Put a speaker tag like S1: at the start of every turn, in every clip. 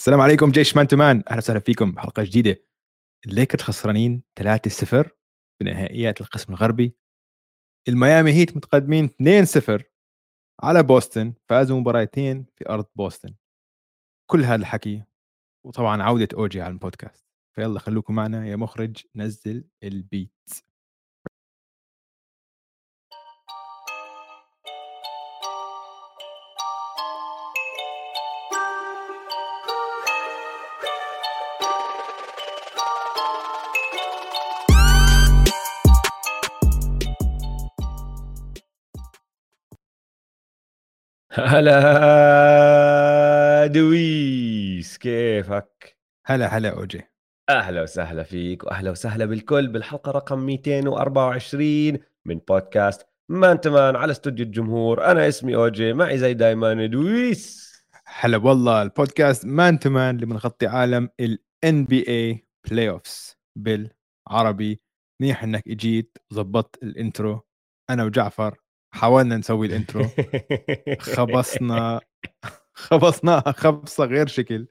S1: السلام عليكم جيش مان تو مان، اهلا وسهلا فيكم بحلقه جديده. الليكرز خسرانين 3-0 بنهائيات القسم الغربي. الميامي هيت متقدمين 2-0 على بوسطن، فازوا مباراتين في ارض بوسطن. كل هذا الحكي وطبعا عوده اوجي على البودكاست، فيلا خلوكم معنا يا مخرج، نزل البيت.
S2: هلا دويس، كيفك؟
S1: هلا هلا اوجي.
S2: أهلا وسهلا فيك وأهلا وسهلا بالكل بالحلقة رقم 224 من بودكاست مان تمان على استوديو الجمهور. أنا اسمي أوجي، معي زي دايما دويس.
S1: هلا والله، البودكاست مان تو مان اللي بنغطي عالم ال NBA بلاي اوفس بالعربي. منيح انك اجيت وظبطت الانترو. انا وجعفر حاولنا نسوي الانترو، خبصنا خبصناها خبصة غير شكل.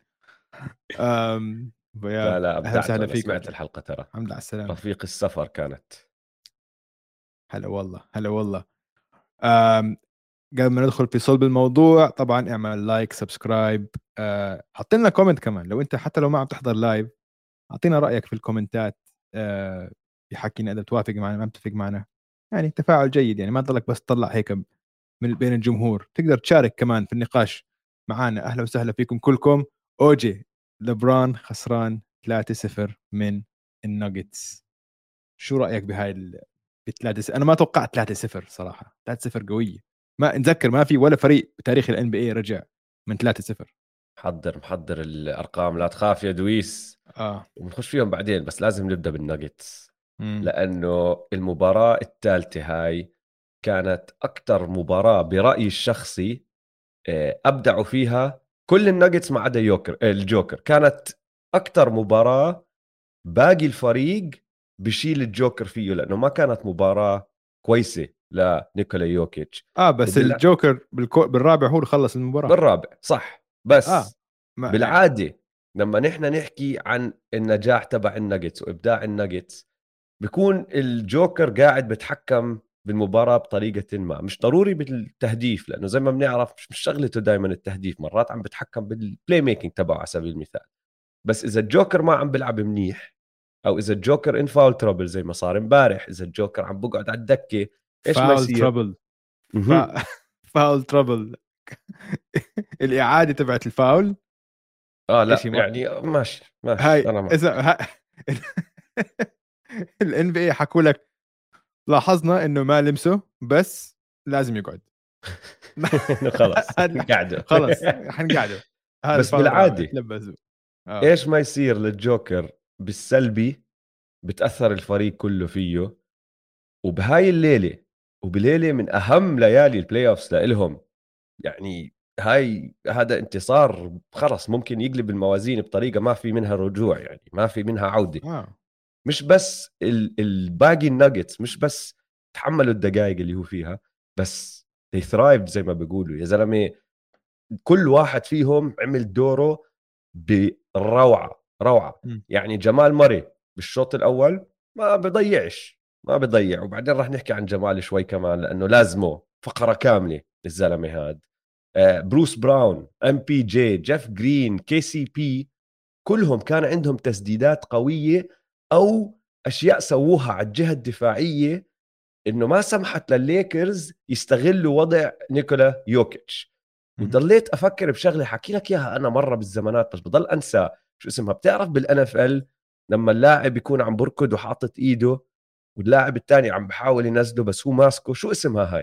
S2: لا
S1: ويا
S2: لا،
S1: اهلا
S2: أبدعت.
S1: وسهلا
S2: أنا
S1: فيك
S2: سمعت
S1: اوجي.
S2: الحلقة ترى.
S1: الحمد لله على السلامة.
S2: رفيق السفر كانت.
S1: هلا والله هلا والله. أم، قبل ما ندخل في صلب الموضوع، طبعا اعمل لايك سبسكرايب، حط لنا كومنت كمان لو انت حتى لو ما عم تحضر لايف. اعطينا رايك في الكومنتات، يحكينا اذا بتوافق معنا ما بتفق معنا. يعني تفاعل جيد، يعني ما تضلك بس تطلع هيك من بين الجمهور، تقدر تشارك كمان في النقاش معنا. اهلا وسهلا فيكم كلكم. اوجي، لبران خسران 3-0 من الناجتس. شو رايك بهاي ب 3-0؟ انا ما توقعت 3-0 صراحه. 3-0 قويه، ما نذكر ما في ولا فريق بتاريخ الان بي اي رجع من 3-0.
S2: محضر الأرقام، لا تخاف يا دويس.
S1: اه.
S2: وبنخش فيهم بعدين، بس لازم نبدأ بالناجتس.
S1: امم
S2: لأنه المباراة الثالثة هاي كانت أكتر مباراة برأيي الشخصي أبدعوا فيها كل الناجتس ما عدا الجوكر. كانت أكتر مباراة باقي الفريق بشيل الجوكر فيه، لأنه ما كانت مباراة كويسة لنيكولا يوكيتش.
S1: بس الجوكر بالرابع هو اللي خلص المباراه.
S2: بالرابع صح،
S1: اه،
S2: بس
S1: ما يعني.
S2: بالعادة لما نحن نحكي عن النجاح تبع الناجتس وإبداع الناجتس، بيكون الجوكر قاعد بتحكم بالمباراة بطريقة ما، مش ضروري بالتهديف، لأنه زي ما بنعرف مش شغلته دائما التهديف، مرات عم بتحكم بالبلاي ميكينج تبعه على سبيل المثال. بس إذا الجوكر ما عم بلعب منيح، أو إذا الجوكر إن فاول ترابل زي ما صار امبارح، إذا الجوكر عم بقعد على الدكة، إيش ما
S1: فاول
S2: يصير؟
S1: ترابل.
S2: مهم.
S1: فاول ترابل. الاعاده تبعت الفاول.
S2: لا
S1: شيء ما
S2: يعني ماشي ماشي،
S1: هاي
S2: أنا معك.
S1: اذا الان بي اي حكوا لك لاحظنا انه ما لمسه بس لازم يقعد.
S2: إنه خلص
S1: هذا
S2: قاعدة.
S1: خلص حنقعده. هذا
S2: بس
S1: الفاول الرابع
S2: بالعادة
S1: تلبسوا. اه.
S2: ايش ما يصير للجوكر بالسلبي بتأثر الفريق كله فيه. وبهاي الليلة، وبليلة من أهم ليالي البلاي أوفس لإلهم، يعني هذا انتصار خلص ممكن يقلب الموازين بطريقة ما في منها رجوع، يعني ما في منها عودة.
S1: اه.
S2: مش بس الباقي الناجتس مش بس تحملوا الدقائق اللي هو فيها، بس they thrived زي ما بيقولوا يا زلمة. كل واحد فيهم عمل دوره بروعة روعة.
S1: مم.
S2: يعني جمال مري بالشوط الأول ما بضيع، وبعدين راح نحكي عن جمال شوي كمان لأنه لازمه فقرة كاملة الزلمة هاد. بروس براون، ام بي جي، جيف جرين، كي سي بي، كلهم كان عندهم تسديدات قوية أو أشياء سووها على الجهة الدفاعية إنه ما سمحت للليكرز يستغلوا وضع نيكولا يوكيتش.
S1: مم.
S2: وضليت افكر بشغله حكي لك اياها انا مره بالزمانات، بس بضل انسى شو اسمها. بتعرف بالان اف ال لما اللاعب يكون عم بركض وحاطط ايده واللاعب الثاني عم بحاول ينزله بس هو ماسكه، شو اسمها هاي؟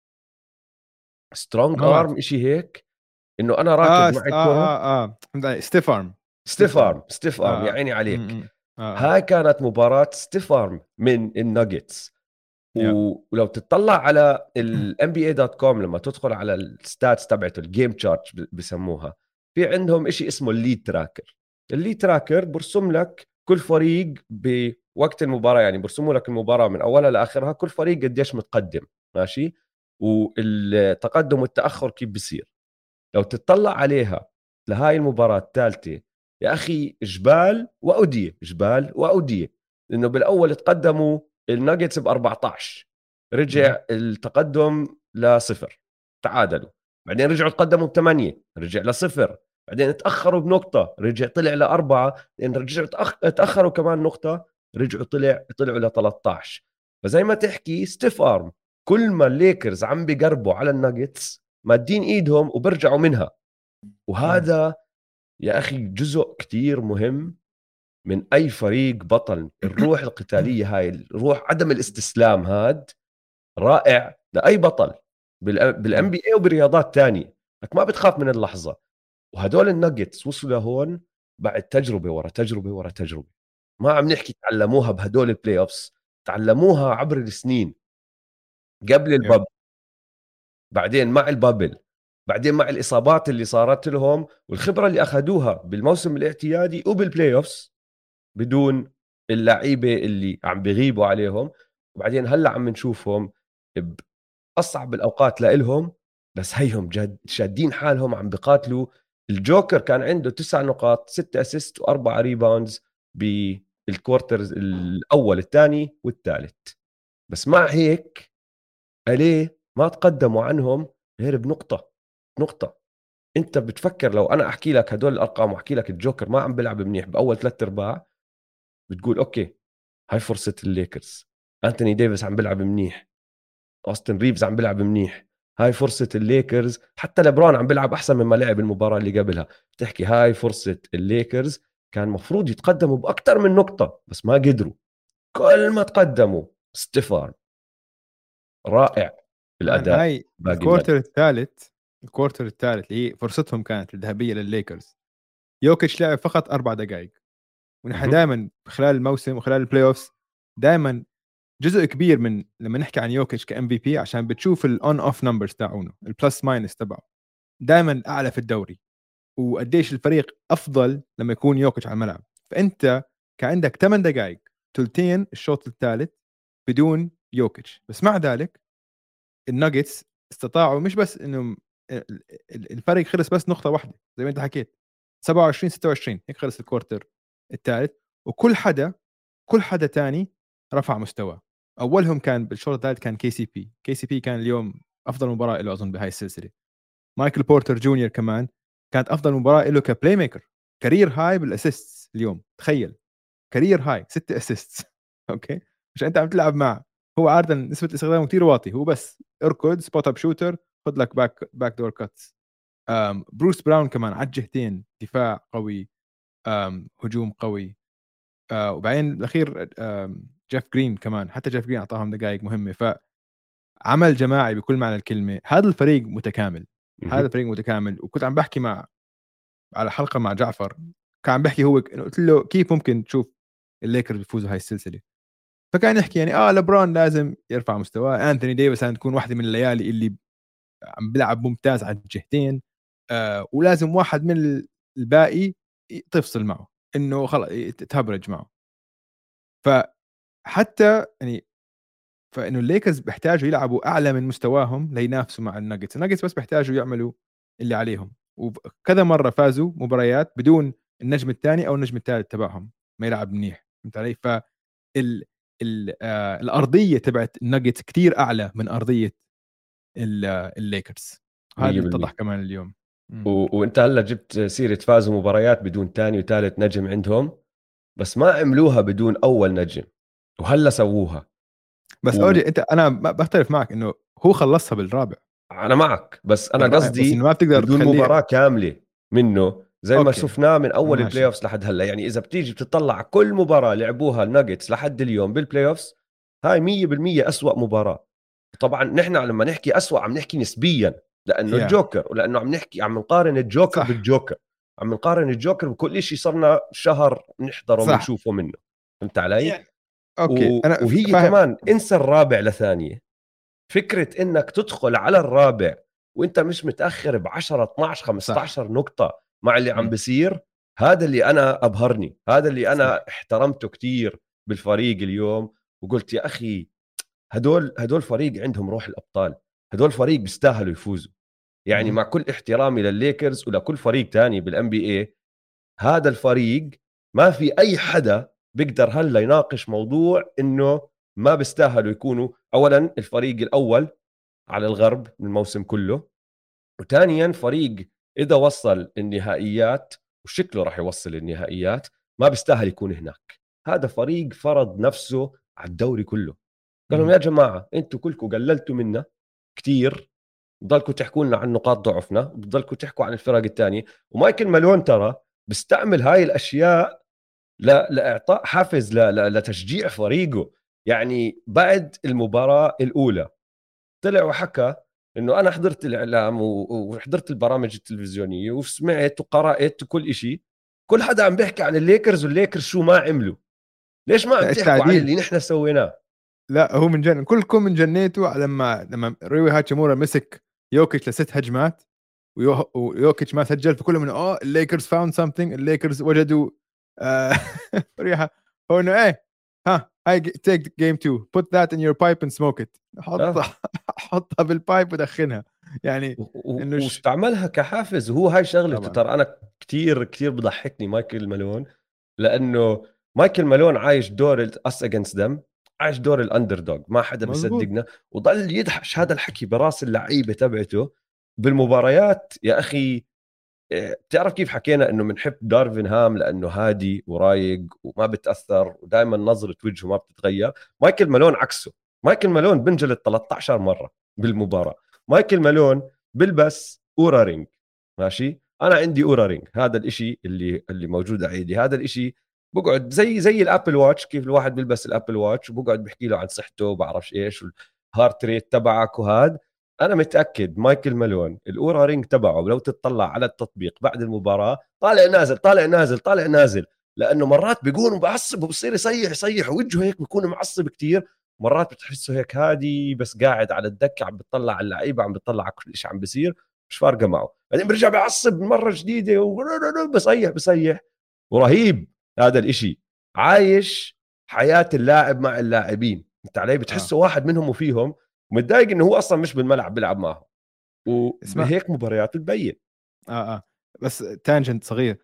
S2: سترونج
S1: ما بعرف.
S2: ارم اشي هيك. انه انا راكض معي الكره.
S1: فهمت علي. ستيف ارم. ستيف
S2: ستيف
S1: ارم.
S2: ارم، ستيف ارم، يا عيني عليك.
S1: مم. اه.
S2: هاي كانت مباراة ستيف ارم من الناجتس.
S1: يا.
S2: ولو تطلع على ال NBA.com لما تدخل على الستاتس تبعته الجيم تشارت بسموها، في عندهم إشي اسمه الليد تراكر. الليد تراكر برسم لك كل فريق بوقت المباراة، يعني برسموا لك المباراة من أولها لآخرها، كل فريق قديش متقدم ماشي، والتقدم والتأخر كيف بيصير. لو تطلع عليها لهاي المباراة الثالثة يا أخي جبال وأودية، جبال وأودية. لأنه بالأول تقدموا الناجتس ب 14،
S1: مهم.
S2: رجع التقدم لصفر، تعادلوا. بعدين رجعوا تقدموا ب8، رجع لصفر. بعدين تأخروا بنقطة، رجع طلع ل4. لأن رجعوا تأخروا كمان نقطة، رجعوا طلعوا ل13. فزي ما تحكي ستيف ارم، كل ما الليكرز عم بيقربوا على الناجتس مادين ايدهم وبرجعوا منها.
S1: مم.
S2: وهذا يا أخي جزء كتير مهم من أي فريق بطل. الروح القتالية هاي، الروح عدم الاستسلام هاد رائع لأي بطل بالان
S1: مم.
S2: بي اي وبرياضات تانية. انك ما بتخاف من اللحظة. وهدول الناجتس وصلوا لهون بعد تجربة ورا تجربة ورا تجربة. ما عم نحكي تعلموها بهدول البلاي اوفس، تعلموها عبر السنين، قبل
S1: يب.
S2: الباب، بعدين مع البابل، بعدين مع الإصابات اللي صارت لهم، والخبرة اللي أخذوها بالموسم الاعتيادي وبالبلاي اوفس بدون اللعيبة اللي عم بيغيبوا عليهم. وبعدين هلأ عم نشوفهم بأصعب الأوقات لإلهم، بس هيهم جد شادين حالهم عم بقاتلوا. الجوكر كان عنده 9 نقاط، 6 اسيست و4 ريباوندز بالكوارترز الأول الثاني والثالث. بس مع هيك أليه ما تقدموا عنهم غير بنقطة، نقطة. انت بتفكر لو انا احكي لك هدول الارقام واحكي لك الجوكر ما عم بيلعب منيح باول 3/4، بتقول اوكي هاي فرصة الليكرز. أنتوني ديفيس عم بيلعب منيح، أوستن ريفز عم بيلعب منيح، هاي فرصة الليكرز. حتى لبرون عم بيلعب أحسن مما لعب المباراة اللي قبلها. بتحكي هاي فرصة الليكرز، كان مفروض يتقدموا بأكثر من نقطة بس ما قدروا. كل ما تقدموا ستيفان رائع
S1: مان
S2: الأداء
S1: هاي
S2: باقي النقط.
S1: الكورتر الثالث اللي هي فرصتهم كانت الذهبيه للليكرز. يوكيتش لعب فقط 4 دقائق. ونحن
S2: مهم.
S1: دائما خلال الموسم وخلال البلاي اوفز دائما جزء كبير من لما نحكي عن يوكيتش كام في بي عشان بتشوف الاون اوف نمبرز تاعونه، البلس ماينس تبعه دائما اعلى في الدوري. وقديش الفريق افضل لما يكون يوكيتش على الملعب. فانت كان عندك 8 دقائق ثلثين الشوط الثالث بدون يوكيتش، بس مع ذلك الناجتس استطاعوا مش بس انهم الفرق خلص بس نقطه واحده زي ما انت حكيت، 27 26 هيك خلص الكورتر الثالث. وكل حدا كل حدا تاني رفع مستواه. اولهم كان بالشوط الثالث كان كي سي بي كان اليوم افضل مباراه له اظن بهاي السلسله. مايكل بورتر جونيور كمان كانت افضل مباراه له كبلاي ميكر. كارير هاي بالاسيست اليوم، تخيل كارير هاي 6 اسيست اوكي. مش انت عم تلعب معه، هو عاده نسبه استخدامه كثير واطي، هو بس اركض سبوت اب شوتر، خذ لك باك دور كاتس. بروس براون كمان على الجهتين، دفاع قوي، هجوم قوي. وبعدين الاخير جيف جرين كمان، حتى جيف جرين اعطاهم دقائق مهمه. فعمل جماعي بكل معنى الكلمه. هذا الفريق متكامل، هذا
S2: مهم.
S1: الفريق متكامل. وكنت عم بحكي على حلقه مع جعفر، كان عم بحكي هو إنه قلت له كيف ممكن تشوف الليكرز بيفوزوا هاي السلسله. فكان يحكي يعني لبرون لازم يرفع مستواه، انثوني ديفيس لازم تكون واحده من الليالي اللي عم بيلعب ممتاز على الجهتين، ولازم واحد من الباقي تفصل معه، انه خلص تهبرج معه. فحتى يعني فانه الليكرز بيحتاجوا يلعبوا اعلى من مستواهم لينافسوا مع الناجتس بس بيحتاجوا يعملوا اللي عليهم. وكذا مره فازوا مباريات بدون النجم الثاني او النجم الثالث تبعهم ما يلعب منيح، فهمت علي؟ ال الارضيه تبعت الناجتس كثير اعلى من ارضيه الليكرز. هذا اللي اتضح
S2: 100%.
S1: كمان اليوم. مم.
S2: وانت هلا جبت سيرة فازوا مباريات بدون ثاني وثالث نجم عندهم، بس ما عملوها بدون اول نجم، وهلا سووها.
S1: بس اوجي انت انا بختلف معك انه هو خلصها بالرابع.
S2: وانا معك، بس انا
S1: بس انه
S2: قصدي
S1: ما بتقدر
S2: بدون
S1: تخليه.
S2: مباراة كاملة منه زي ما
S1: اوكي
S2: شفناه من اول البلاي
S1: ماشي.
S2: اوفس لحد هلا. يعني اذا بتيجي بتطلع كل مباراة لعبوها الناجتس لحد اليوم بالبلاي اوفس، هاي 100% أسوأ مباراة. طبعا نحن لما نحكي أسوأ عم نحكي نسبيا، لانه
S1: يا
S2: الجوكر، ولانه عم نحكي عم نقارن الجوكر
S1: صح
S2: بالجوكر، عم نقارن الجوكر بكل شيء صرنا شهر نحضره
S1: صح
S2: وبنشوفه منه. فهمت علي؟
S1: يعني اوكي انا
S2: وهي
S1: فاهم.
S2: كمان انسى الرابع لثانية. فكرة انك تدخل على الرابع وانت مش متأخر ب 10 12
S1: صح.
S2: 15 نقطة مع اللي عم
S1: مم.
S2: بيصير، هذا اللي انا ابهرني، هذا اللي انا
S1: صح.
S2: احترمته كتير بالفريق اليوم. وقلت يا اخي هدول فريق عندهم روح الابطال، هدول فريق بيستاهلوا يفوزوا. يعني مع كل احترامي للليكرز ولكل فريق تاني بالان بي اي، هذا الفريق ما في اي حدا بيقدر هلا يناقش موضوع انه ما بيستاهلوا يكونوا اولا الفريق الاول على الغرب من الموسم كله، وثانيا فريق اذا وصل النهائيات وشكله راح يوصل النهائيات ما بيستاهل يكون هناك. هذا فريق فرض نفسه على الدوري كله. قال لهم يا جماعه انتم كلكم قللتوا منا كتير، بضلكم تحكوا لنا عن نقاط ضعفنا، بضلكم تحكوا عن الفرق الثانيه. ومايكل مالون ترى بيستعمل هاي الاشياء لاعطاء حافز لتشجيع فريقه. يعني بعد المباراه الاولى طلع وحكى انه انا حضرت الاعلام وحضرت البرامج التلفزيونيه وسمعت وقرات وكل إشي، كل حدا عم بيحكي عن الليكرز والليكرز شو ما عملوا، ليش ما عم
S1: لا
S2: تحكوا عن
S1: التعديل،
S2: اللي نحن سويناه؟
S1: لا هو من جن كلكم من جنيتوا لما روي هاتشيمورا مسك يوكيتش ل6 هجمات ويوكيتش ما سجل، فكلهم انه الليكرز فاوند سمثينج، الليكرز وجدوا آه ريحه. هو انه ايه، ها هاي تيك جيم 2 put that in your pipe and smoke it،
S2: اه
S1: حطها بالبايب ودخنها يعني. انه
S2: واستعملها كحافز. وهو هاي شغلته
S1: طبعا
S2: ترى. انا كتير كتير بضحكني مايكل مالون، لانه مايكل مالون عايش دور اس اجينست ذم، عايش دور الاندر دوغ، ما حدا
S1: مزبوط.
S2: بيصدقنا، وضل يدحش هذا الحكي براس اللعيبه تبعته بالمباريات. يا اخي بتعرف كيف حكينا انه بنحب دارفين هام لانه هادي ورايق وما بتاثر ودائما نظره وجهه ما بتتغير؟ مايكل مالون عكسه. مايكل مالون بنجلد 13 مره بالمباراه. مايكل مالون بلبس اورا رينج، ماشي؟ انا عندي اورا رينج، هذا الاشي اللي موجود على ايدي، هذا الاشي بقعد زي الابل واتش، كيف الواحد بيلبس الابل واتش وبقعد بحكي له عن صحته وبعرفش ايش والهارت ريت تبعك وهذا. انا متاكد مايكل مالون الاورا رينج تبعه لو تطلع على التطبيق بعد المباراه طالع نازل طالع نازل طالع نازل، لانه مرات بيكون معصب وبصير يصيح يصيح ووجهه هيك بيكون معصب كتير، مرات بتحسه هيك هادي بس قاعد على الدكه عم بتطلع على اللعيبه عم بتطلع على كل شيء عم بيصير، مش فارقه معه. بعدين برجع بيعصب مره جديده بصيح بصيح. ورهيب هذا الاشي، عايش حياه اللاعب مع اللاعبين. انت علي
S1: اه
S2: بتحسه واحد منهم وفيهم، ومتضايق انه هو اصلا مش بالملعب بيلعب معهم،
S1: اسمع،
S2: وبهيك مباريات بتبين.
S1: اه بس تانجنت صغير،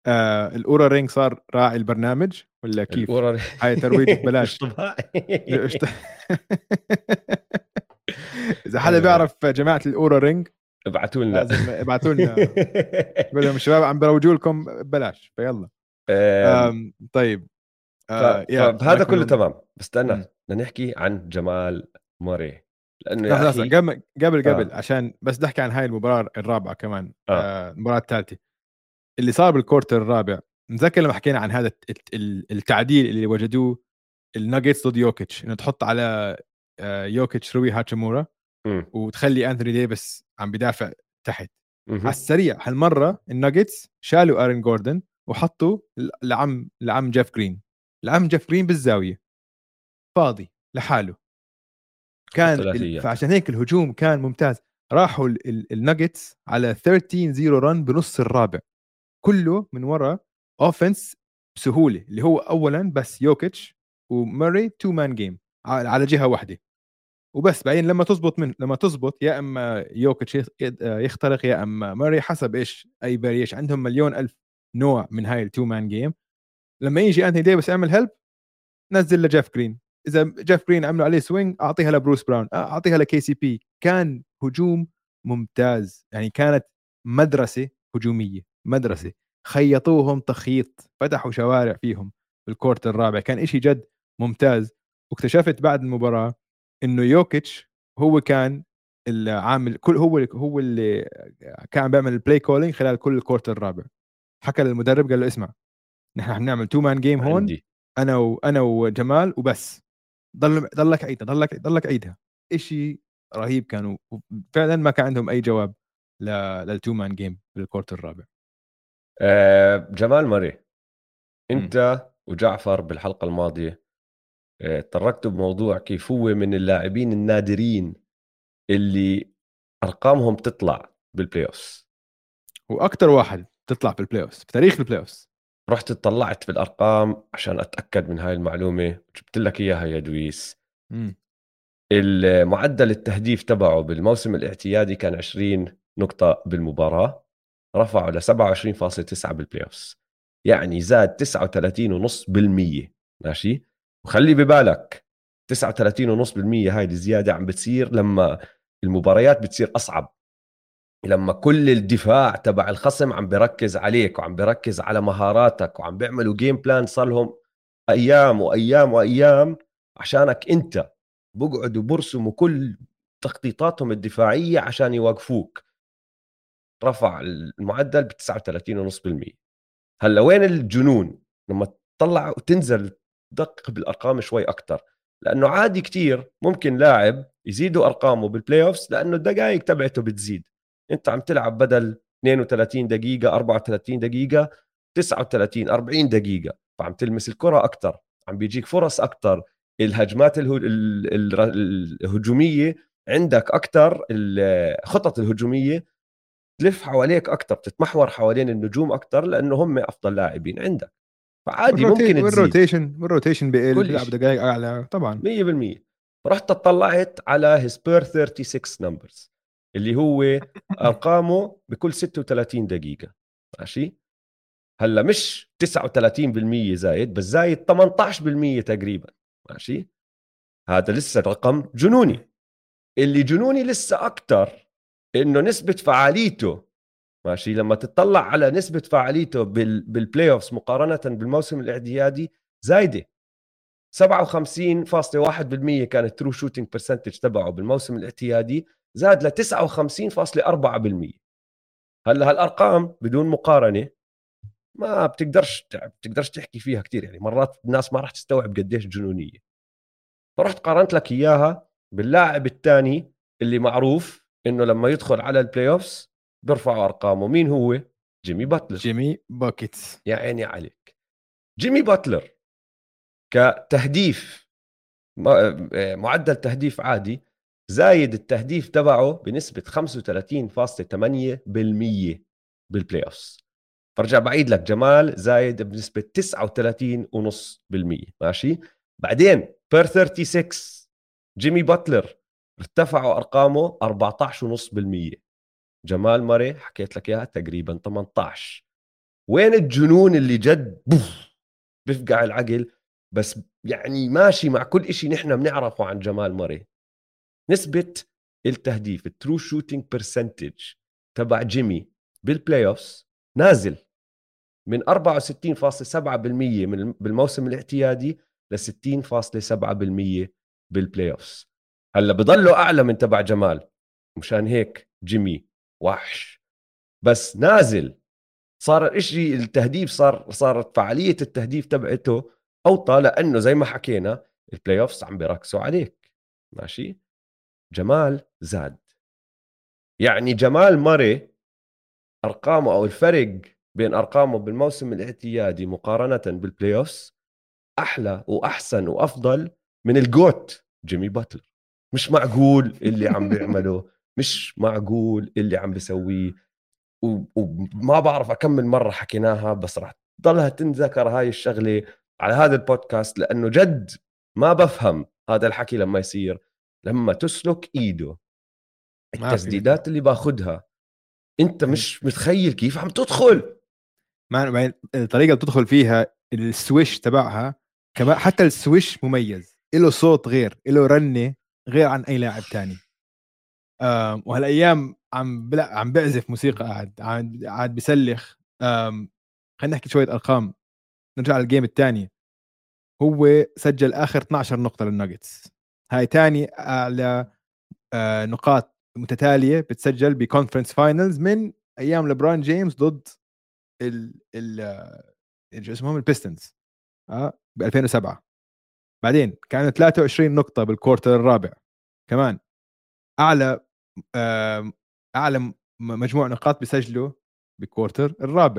S1: الاورا رينج صار راعي البرنامج ولا كيف؟
S2: الاورا
S1: هاي ترويج ببلاش.
S2: اشطبها.
S1: الاشت- اذا حدا بيعرف جماعه الاورا رينج
S2: ابعتوا لنا.
S1: لازم ابعتوا لنا، قول لهم الشباب عم بروجوا لكم ببلاش، فيلا. طيب، يا
S2: فهذا
S1: مايك
S2: كله
S1: مالون.
S2: تمام، بس استنى
S1: مم.
S2: بدنا نحكي عن جمال موري، لانه يا
S1: لحظه لحظه،
S2: اخي.
S1: قبل
S2: اه
S1: عشان بس بدي احكي عن هاي المباراه الرابعه كمان،
S2: اه
S1: المباراه الثالثه اللي صار بالكورتر الرابع. متذكر لما حكينا عن هذا التعديل اللي وجدوه الناجتس ضد يوكيتش، انه تحط على يوكيتش روي هاتشيمورا
S2: امم
S1: وتخلي انثوني ديفيس عم بدافع تحت. على
S2: امم
S1: السريع هالمره الناجتس شالوا ارين جوردن وحطوا لعم جيف جرين. العم جيف جرين بالزاويه فاضي لحاله،
S2: حط
S1: كان
S2: ثلاثيات.
S1: فعشان هيك الهجوم كان ممتاز. راحوا الناجتس على 13-0 رن بنص الرابع، كله من ورا اوفنس بسهوله، اللي هو اولا بس يوكيتش وماري تو مان جيم على جهه واحده وبس. بعدين لما تزبط يا اما يوكيتش يخترق يا اما ماري، حسب ايش اي فاريش، عندهم مليون الف نوع من هاي التو مان جيم. لما يجي انثوني ديفيس يعمل هيلب، نزل لجيف جرين. اذا جيف جرين عملوا عليه سوينج اعطيها لبروس براون، اعطيها لكي سي بي. كان هجوم ممتاز، يعني كانت مدرسه هجوميه،
S2: مهم.
S1: مدرسه. خيطوهم تخييط، فتحوا شوارع فيهم بالكورت الرابع، كان إشي جد ممتاز. واكتشفت بعد المباراه انه يوكيتش هو كان العامل كل، هو اللي كان بيعمل البلاي كولينج خلال كل الكورت الرابع. حكى للمدرب قال له اسمع، نحن حنعمل تو مان جيم هون،
S2: عندي
S1: انا وجمال وبس. ضلك عيدها، ضلك عيدها. إشي رهيب كانوا. فعلا ما كان عندهم اي جواب للتو مان جيم بالكورت الرابع.
S2: جمال موري،
S1: مم.
S2: انت وجعفر بالحلقه الماضيه تطرقتوا بموضوع كيف هو من اللاعبين النادرين اللي ارقامهم تطلع بالبلاي اوف.
S1: واكثر واحد تطلع في البلاي اوف بتاريخ البلاي اوف.
S2: رحت اطلعت في الارقام عشان اتاكد من هاي المعلومه، جبت لك اياها يا دويس.
S1: مم.
S2: المعدل التهديف تبعه بالموسم الاعتيادي كان 20 نقطة بالمباراة رفعوا ل 27.9 بالبلاي اوفز، يعني زاد 39.5%. ماشي، وخلي ببالك 39.5% هاي الزيادة عم بتصير لما المباريات بتصير أصعب، لما كل الدفاع تبع الخصم عم بركز عليك وعم بركز على مهاراتك وعم بيعملوا جيم بلان صار لهم أيام وأيام وأيام عشانك أنت، بقعدوا برسموا كل تخطيطاتهم الدفاعية عشان يوقفوك. رفع المعدل ب 39.5%. هلا وين الجنون؟ لما تطلع وتنزل دقق بالارقام شوي اكثر، لانه عادي كتير ممكن لاعب يزيدوا ارقامه بالبلاي اوفز لانه الدقائق تبعته بتزيد. انت عم تلعب بدل 32 دقيقه 34 دقيقه 39 40 دقيقه، فعم تلمس الكره اكثر، عم بيجيك فرص اكثر، الهجمات الهجوميه عندك اكثر، الخطط الهجوميه تلف حواليك اكثر، تتمحور حوالين النجوم اكثر لانه هم افضل لاعبين عندك، فعادي ممكن تزيد
S1: والروتيشن
S2: كل
S1: بيلعب
S2: شيء
S1: دقائق اعلى طبعا.
S2: 100%. رحت اطلعت على هسبير 36 نمبرز اللي هو ارقامه بكل 36 دقيقه. ماشي، هلا مش 39% زايد، بس زايد 18% تقريبا. ماشي، هذا لسه رقم جنوني. اللي جنوني لسه اكثر انه نسبه فعاليته، ماشي، لما تطلع على نسبة فعاليته بالبلاي اوفز مقارنة بالموسم الاعتيادي زايدة. 57.1% كانت ترو شوتينج برسنتج تبعه بالموسم الاعتيادي، زاد ل 59.4%. هلا هالارقام بدون مقارنة ما بتقدرش تحكي فيها كتير، يعني مرات الناس ما راح تستوعب قديش جنونية. فرحت قارنت لك اياها باللاعب الثاني اللي معروف انه لما يدخل على البلاي اوفز بيرفع ارقامه. مين هو؟ جيمي باتلر.
S1: جيمي باكيتس.
S2: يا عيني عليك. جيمي باتلر كتهديف، معدل تهديف عادي، زايد التهديف تبعه بنسبة 35.8% بالبلاي اوفز. فرجع بعيد لك، جمال زايد بنسبة 39.5%. ماشي، بعدين بير 36 جيمي باتلر ارتفعوا ارقامه 14.5%. جمال ماري حكيت لك اياها تقريبا 18. وين الجنون اللي جد بفقع العقل؟ بس يعني ماشي مع كل إشي نحن بنعرفه عن جمال ماري. نسبة التهديف الترو شوتينج برسنتج تبع جيمي بالبلاي اوفز نازل من 64.7% من بالموسم الاعتيادي ل 60.7% بالبلاي اوفز. هلا بضله اعلى من تبع جمال، مشان هيك جيمي وحش، بس نازل. صار الاشي التهديف صارت فعالية التهديف تبعته اوطى، لانه زي ما حكينا البلاي اوفز عم بيركزوا عليك. ماشي، جمال زاد. يعني جمال ماري ارقامه او الفرق بين ارقامه بالموسم الاعتيادي مقارنة بالبلاي اوفز احلى واحسن وافضل من الجوت جيمي باتلر. مش معقول اللي عم بيعمله، مش معقول اللي عم بيسويه. وما بعرف أكمل مرة حكيناها، بس راح تضلها تنذكر هاي الشغلة على هذا البودكاست، لأنه جد ما بفهم هذا الحكي لما يصير. لما تسلك إيده
S1: ما في مثل
S2: التسديدات اللي باخدها، أنت
S1: يعني
S2: مش متخيل كيف عم تدخل.
S1: ما الطريقه اللي بتدخل فيها السويش تبعها كمان، حتى السويش مميز، له صوت غير، له رنه غير عن اي لاعب تاني. وهالايام عم بعزف موسيقى، قاعد بيسلخ. خلينا نحكي شويه ارقام، نرجع للجيم الثاني. هو سجل اخر 12 نقطه للناجتس، هاي تاني اعلى نقاط متتاليه بتسجل بكونفرنس فاينلز من ايام لبران جيمس ضد ال شو اسمهم البيستنز ب 2007. بعدين كانوا 23 نقطه بالكورتر الرابع، كمان اعلى اعلى مجموع نقاط بيسجلوا بالكورتر الرابع.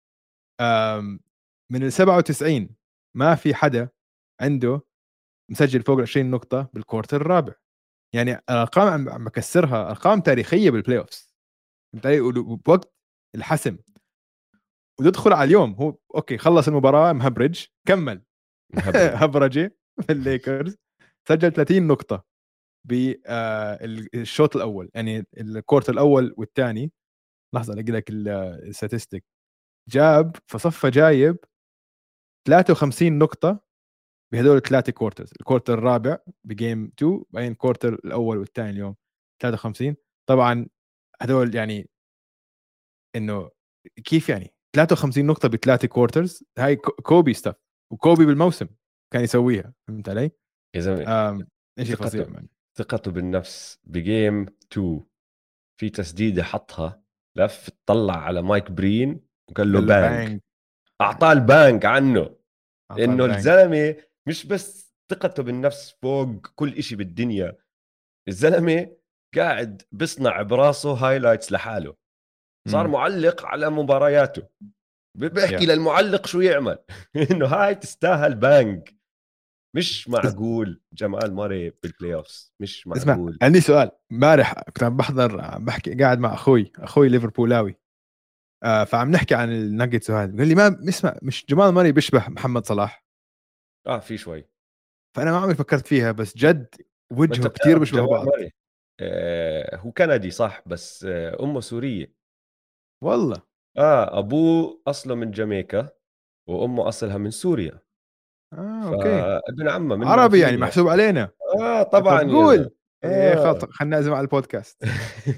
S1: من ال 97 ما في حدا عنده مسجل فوق 20 نقطه بالكورتر الرابع. يعني الارقام عم بكسرها، ارقام تاريخيه بالبلاي اوفز بوقت الحسم. وتدخل على اليوم هو اوكي خلص المباراه مهبرج، كمل
S2: مهبري.
S1: هبرجه في الليكرز، سجل 30 نقطه بالشوط الاول، يعني الكورت الاول والثاني. لحظه الاقي لك الستاتستيك. جاب في صفه جايب 53 نقطه بهدول الثلاثه كورترز. الكورتر الرابع بجيم 2، بعدين الكورتر الاول والثاني اليوم 53. طبعا هدول يعني انه كيف يعني 53 نقطه بثلاثه كورترز؟ هاي كوبي ستاف، وكوبي بالموسم كان يسويها، فهمت علي؟
S2: يا زلمه،
S1: شيء فظيع
S2: ثقته
S1: من.
S2: ثقته بالنفس بجيم 2، في تسديده حطها، لف طلع على مايك برين وقال له
S1: قال له
S2: بانج.
S1: بانج.
S2: اعطاه البانج عنه.
S1: اعطاه
S2: انه
S1: البانج.
S2: الزلمه مش بس ثقته بالنفس فوق كل إشي بالدنيا، الزلمه قاعد بصنع براسه هايلايتس لحاله، صار
S1: امم
S2: معلق على مبارياته، بحكي
S1: يا
S2: للمعلق شو يعمل. انه هاي تستاهل بانج. مش معقول جمال ماري بالبلاي اوفز، مش
S1: اسمع،
S2: معقول.
S1: عندي سؤال. امبارح كنت عم بحضر، عم بحكي قاعد مع اخوي ليفربولاوي. فعم نحكي عن الناجتس وهذا، قال لي ما اسمع، مش جمال ماري بيشبه محمد صلاح؟
S2: اه في شوي.
S1: فانا ما عمري فكرت فيها، بس جد
S2: ما انت
S1: وجهه كتير
S2: بتعرف
S1: بيشبه
S2: جمال
S1: بعض.
S2: ماري هو كندي صح، بس امه سوريه.
S1: والله.
S2: ابوه اصله من جامايكا وامه اصلها من سوريا،
S1: اوكي.
S2: فابن عمه منا
S1: عربي يعني
S2: وفيني
S1: محسوب
S2: اصلا.
S1: علينا.
S2: طبعا
S1: طب
S2: يا زلمه.
S1: قول. ايه خلص،
S2: اه.
S1: خلينا نعزم على البودكاست.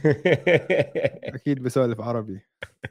S1: اكيد بسولف عربي.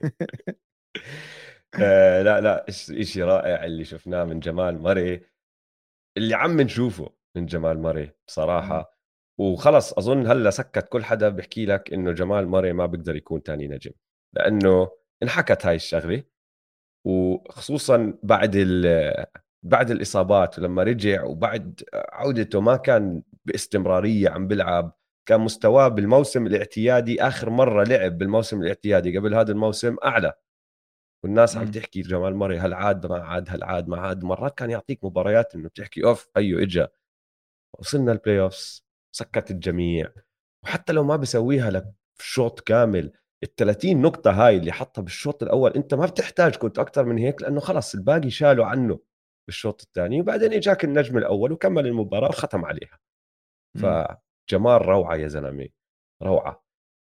S2: لا لا، إشي رائع اللي شفناه من جمال ماري، اللي عم نشوفه من جمال ماري
S1: مم.
S2: بصراحة. وخلص أظن هلا سكت كل حدا بيحكي لك إنه جمال ماري ما بيقدر يكون تاني نجم، لأنه انحكت هاي الشغلة. وخصوصا بعد الإصابات، ولما رجع وبعد عودته ما كان باستمرارية عم بلعب. كان مستواه بالموسم الاعتيادي، آخر مرة لعب بالموسم الاعتيادي قبل هذا الموسم أعلى. والناس عم
S1: مم.
S2: تحكي جمال مري هل عاد ما عاد، هل عاد ما عاد. مرات كان يعطيك مباريات انه بتحكي اوف ايوه اجا. وصلنا البلاي اوفز، سكت الجميع. وحتى لو ما بيسويها لك في شوط كامل، ال 30 نقطة هاي اللي حطها بالشوط الأول أنت ما بتحتاج كنت أكتر من هيك، لأنه خلص الباقي شالوا عنه بالشوط الثاني. وبعدين إجاك النجم الأول وكمل المباراة وختم عليها.
S1: مم.
S2: فجمال روعة يا زلمة، روعة.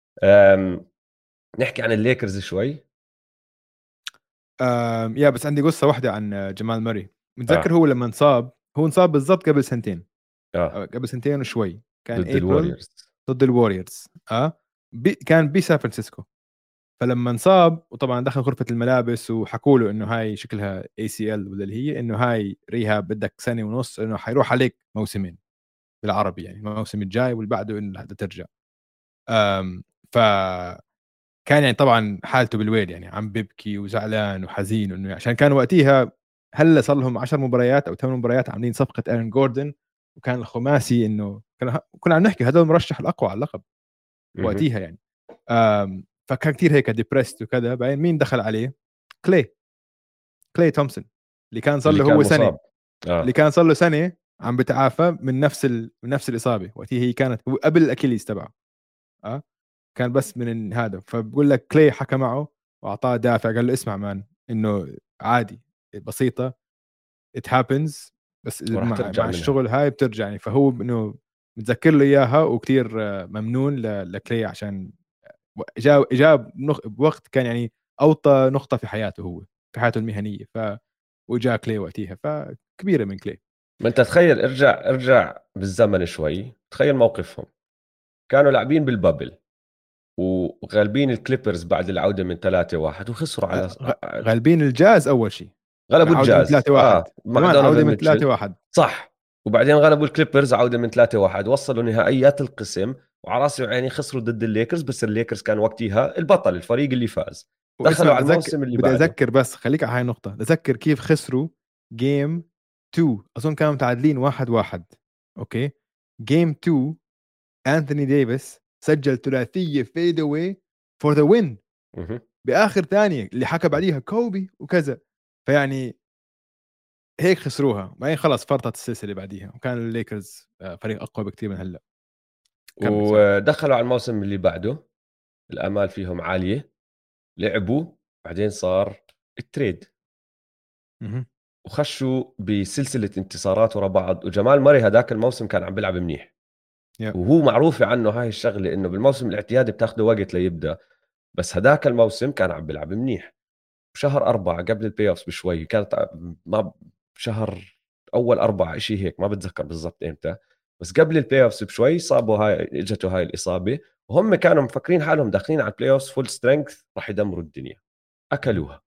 S2: نحكي عن الليكرز شوي.
S1: يا بس عندي قصة واحدة عن جمال ماري. متذكر
S2: آه
S1: هو لما انصاب، هو انصاب بالضبط قبل سنتين.
S2: آه
S1: قبل سنتين وشوي، كان
S2: ضد
S1: ابريل.
S2: الوريورز.
S1: ضد الوريورز. كان بسان فرانسيسكو. فلما انصاب، وطبعا دخل غرفة الملابس وحكوا له انه هاي شكلها ACL، ولا اللي هي انه هاي ريهاب بدك سنة ونص، انه حيروح عليك موسمين بالعربي، يعني الموسم الجاي واللي بعده انه بدها ترجع. ف كان يعني طبعا حالته بالويل، يعني عم ببكي وزعلان وحزين، انه عشان كان وقتها هلا صار لهم 10 مباريات او 8 مباريات عاملين صفقه ايرن جوردن، وكان الخماسي انه كنا عم نحكي هذا المرشح الاقوى على اللقب
S2: مهم.
S1: وقتها يعني. فكان كثير هيك ديبرست وكذا. بعدين مين دخل عليه؟ كلي كلي تومسون، اللي كان صار
S2: اللي
S1: له
S2: كان
S1: هو سنه.
S2: مصاب.
S1: اللي
S2: اه.
S1: كان صار له سنه عم بتعافى من من نفس الاصابه. وقتها هي كانت هو قبل الاكيليز تبعه. اه كان بس من هذا. فبقول لك كلي حكى معه واعطاه دافع، قال له اسمع مان، انه عادي، بسيطه، it happens، بس
S2: وراح ترجع
S1: مع
S2: منها.
S1: الشغل هاي بترجع يعني. فهو انه متذكر له اياها، وكثير ممنون لكلي، عشان بوقت كان يعني اوطى نقطه في حياته، هو في حياته المهنيه. وجاء كلي وقتها، فكبيره من كلي.
S2: ما انت تخيل، ارجع بالزمن شوي، تخيل موقفهم. كانوا لاعبين بالبابل وغالبين الكليبرز بعد العودة من 3-1 وخسروا على
S1: غالبين الجاز اول شيء.
S2: غلبوا
S1: عوده من
S2: الجاز
S1: 3-1
S2: مع
S1: كمان، عوده
S2: دونيفن
S1: من
S2: ميتشل.
S1: 3-1.
S2: صح. وبعدين غلبوا الكليبرز عودة من 3-1، وصلوا نهائيات القسم، وعلى راسي وعيني خسروا ضد الليكرز، بس الليكرز كان وقتها البطل، الفريق اللي فاز. دخلوا
S1: واسمع،
S2: على الموسم اللي
S1: بدي
S2: بعده.
S1: اذكر، بس خليك على هاي النقطه. اذكر كيف خسروا جيم 2، اظن كانوا متعادلين 1-1. اوكي. جيم 2 انثوني ديفيس سجل ثلاثيه فيد اواي فور ذا وين
S2: مهم.
S1: باخر ثانيه، اللي حكى بعديها كوبي وكذا. فيعني هيك خسروها، بعدين خلص فرطت السلسله بعديها، وكان الليكرز فريق اقوى بكثير من هلا. كمل، سوري.
S2: ودخلوا على الموسم اللي بعده، الآمال فيهم عالية، لعبوا. بعدين صار التريد،
S1: مهم.
S2: وخشوا بسلسلة انتصارات ورا بعض. وجمال ماري هذاك الموسم كان عم بيلعب منيح،
S1: يب.
S2: وهو معروف عنه هاي الشغله، انه بالموسم الاعتيادي بتاخده وقت ليبدا. بس هداك الموسم كان عم بيلعب منيح. بشهر 4 قبل البلاي اوف بشوي كانت ما بشهر اول 4 شيء هيك، ما بتذكر بالضبط امتى، بس قبل البلاي اوف بشوي صابوا هاي، اجته هاي الاصابه. وهم كانوا مفكرين حالهم داخلين على البلاي اوف فول سترينث راح يدمروا الدنيا، اكلوها.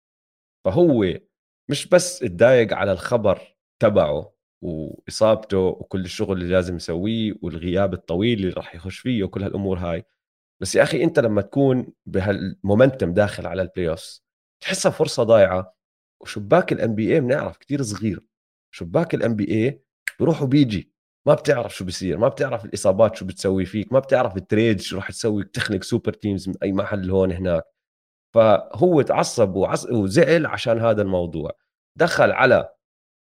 S2: فهو مش بس اتضايق على الخبر تبعه واصابته وكل الشغل اللي لازم يسويه والغياب الطويل اللي راح يخش فيه وكل هالامور هاي، بس يا اخي انت لما تكون بهالمومنتم داخل على البلاي اوف تحسها فرصه ضايعه. وشباك الان بي اي بنعرف كتير صغير، شباك الان بي اي بيروح وبيجي، ما بتعرف شو بيصير، ما بتعرف الاصابات شو بتسوي فيك، ما بتعرف التريد شو راح تسوي، تخلق سوبر تيمز من اي محل هون هناك. فهو تعصب وزعل عشان هذا الموضوع. دخل على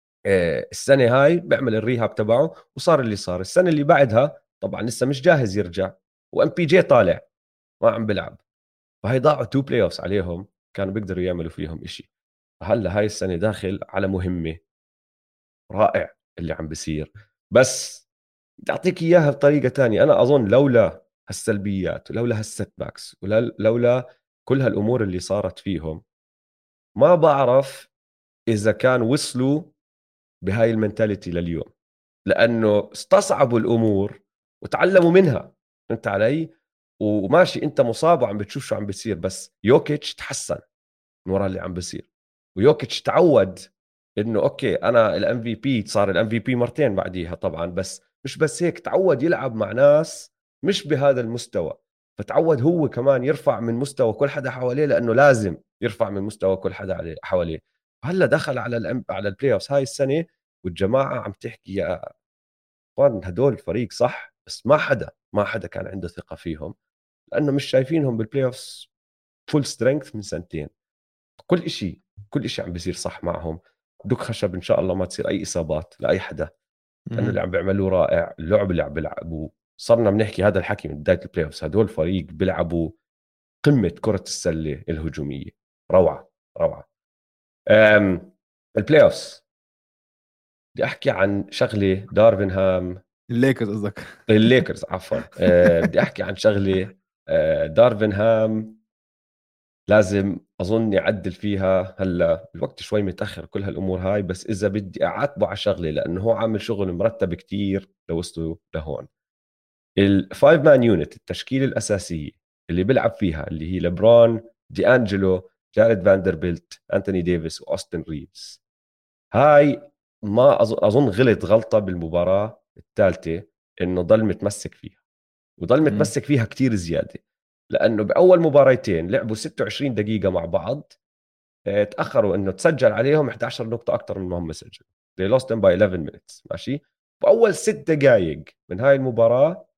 S2: السنه هاي بيعمل الريهاب تبعه، وصار اللي صار. السنه اللي بعدها طبعا لسه مش جاهز يرجع، وام بي جي طالع ما عم بلعب. فهي ضاعوا تو بلاي اوفز عليهم كانوا بيقدروا يعملوا فيهم إشي. هلا هاي السنه داخل على مهمه، رائع اللي عم بيصير. بس بدي اعطيك اياها بطريقه تانية. انا اظن لولا هالسلبيات ولولا هالست باكس ولولا كل هالامور اللي صارت فيهم، ما بعرف اذا كان وصلوا بهاي المنتاليتي لليوم، لانه استصعبوا الامور وتعلموا منها. فهمت علي؟ وماشي انت مصاب وعم بتشوف شو عم بيصير، بس يوكيتش تحسن من وراء اللي عم بيصير. ويوكيتش تعود انه اوكي انا الام في بي، صار الام في بي مرتين بعديها طبعا، بس مش بس هيك، تعود يلعب مع ناس مش بهذا المستوى. فتعود هو كمان يرفع من مستوى كل حدا حواليه، لانه لازم يرفع من مستوى كل حدا حواليه. هلا دخل على على البلاي اوف هاي السنه، والجماعه عم تحكي يا اخوان هدول الفريق صح، بس ما حدا كان عنده ثقه فيهم، لانه مش شايفينهم بالبلاي اوف فول سترينث من سنتين. كل إشي عم بيصير صح معهم. دك خشب إن شاء الله ما تصير أي إصابات لأي حدا، لأنه اللي
S1: مهم.
S2: عم بيعملوه رائع. اللعب اللي عم بيلعبوا، صرنا بنحكي هذا الحكي من بداية البلاي اوفز، هدول فريق بيلعبوا قمة كرة السلة الهجومية. روعة روعة. أم البلاي اوفز بدي أحكي عن شغلة دارفين هام.
S1: الليكرز قصدك؟
S2: الليكرز عفوا. بدي أحكي عن شغلة. دارفين هام لازم اظن يعدل فيها. هلا الوقت شوي متاخر كل هالامور هاي، بس اذا بدي اعاتبه على شغله لانه هو عامل شغل مرتب كتير لوصلوا لهون. الفايف مان يونت، التشكيله الاساسيه اللي بيلعب فيها، اللي هي لبرون، دي انجلو، جاريد فاندربيلت، انتوني ديفيس، واوستن ريفز. هاي ما اظن غلط غلطه بالمباراه الثالثه انه ضل متمسك فيها، وضل
S1: مم.
S2: متمسك فيها كتير زياده. لانه باول مباريتين لعبوا 26 دقيقه مع بعض، تاخروا انه تسجل عليهم 11 نقطه اكثر من ما هم سجلوا. they lost them by 11 minutes. ماشي. باول 6 دقائق من هاي المباراه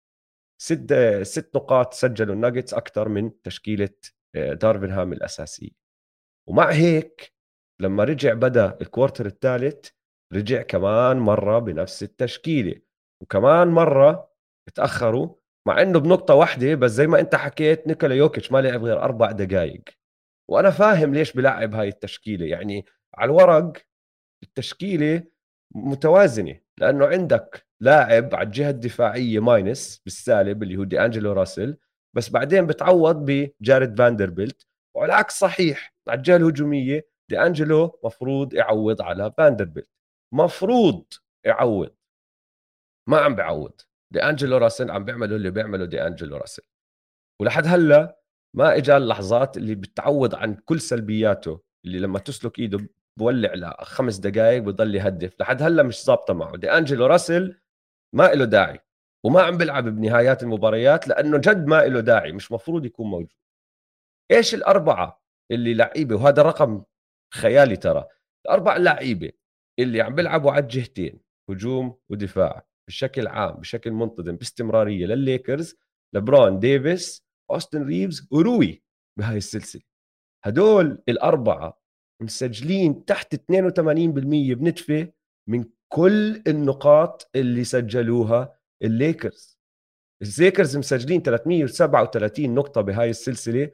S2: ست نقاط سجلوا الناجتس اكثر من تشكيله دارفن هام الاساسيه. ومع هيك لما رجع بدا الكوارتر الثالث رجع كمان مره بنفس التشكيله، وكمان مره تاخروا، مع انه بنقطه واحده بس. زي ما انت حكيت نيكولا يوكيتش ما لعب غير 4 دقائق. وانا فاهم ليش بلعب هاي التشكيله. يعني على الورق التشكيله متوازنه، لانه عندك لاعب على الجهه الدفاعيه ماينس بالسالب اللي هو دي انجلو راسل، بس بعدين بتعوض بجاريد فاندربيلت. وعلى العكس صحيح، على الجهه الهجوميه دي انجلو مفروض يعوض على فاندربيلت، مفروض يعوض، ما عم بيعوض. دي انجلو راسل عم بيعملوا اللي بيعمله دي انجلو راسل. ولحد هلا ما اجى اللحظات اللي بتعوض عن كل سلبياته، اللي لما تسلك ايده بولع ل5 دقائق بضل يهدف. لحد هلا مش ظابطه معه. دي انجلو راسل ما له داعي، وما عم بيلعب بنهايات المباريات لانه جد ما له داعي، مش مفروض يكون موجود. ايش الاربعه اللي لعيبه، وهذا رقم خيالي ترى، الاربع لعيبه اللي عم بيلعبوا على الجهتين هجوم ودفاع بشكل عام بشكل منتظم باستمراريه للليكرز، لبرون ديفيس، اوستن ريفز، وروي. بهاي السلسله هدول الاربعه مسجلين تحت 82% بنتفه من كل النقاط اللي سجلوها الليكرز. الليكرز مسجلين 337 نقطة بهاي السلسلة،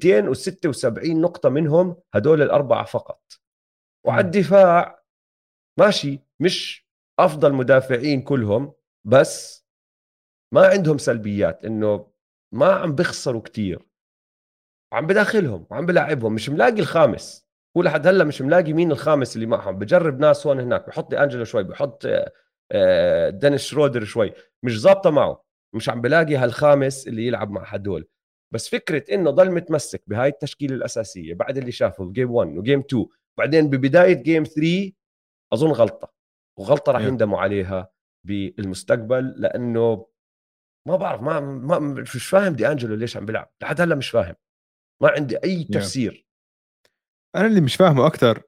S2: 276 نقطة منهم هدول الأربعة فقط. وعلى
S1: مم.
S2: الدفاع ماشي، مش أفضل مدافعين كلهم، بس ما عندهم سلبيات، انه ما عم بيخسروا كتير، عم بداخلهم وعم بلاعبهم. مش ملاقي الخامس، هو لحد هلا مش ملاقي مين الخامس اللي معهم. بجرب ناس هون هناك، بحط دي انجلو شوي، بحط دينيس شرودر شوي، مش ظابطه معه. مش عم بلاقي هالخامس اللي يلعب مع هدول. بس فكره انه ضل متمسك بهاي التشكيله الاساسيه بعد اللي شافه بجيم 1 وجيم 2 بعدين ببدايه جيم 3، اظن غلطه، وغلطه راح
S1: yeah.
S2: يندموا عليها بالمستقبل. لانه ما بعرف، مش فاهم دي انجلو ليش عم بيلعب لحد هلا، مش فاهم، ما عندي اي
S1: yeah.
S2: تفسير.
S1: انا اللي مش فاهمه اكتر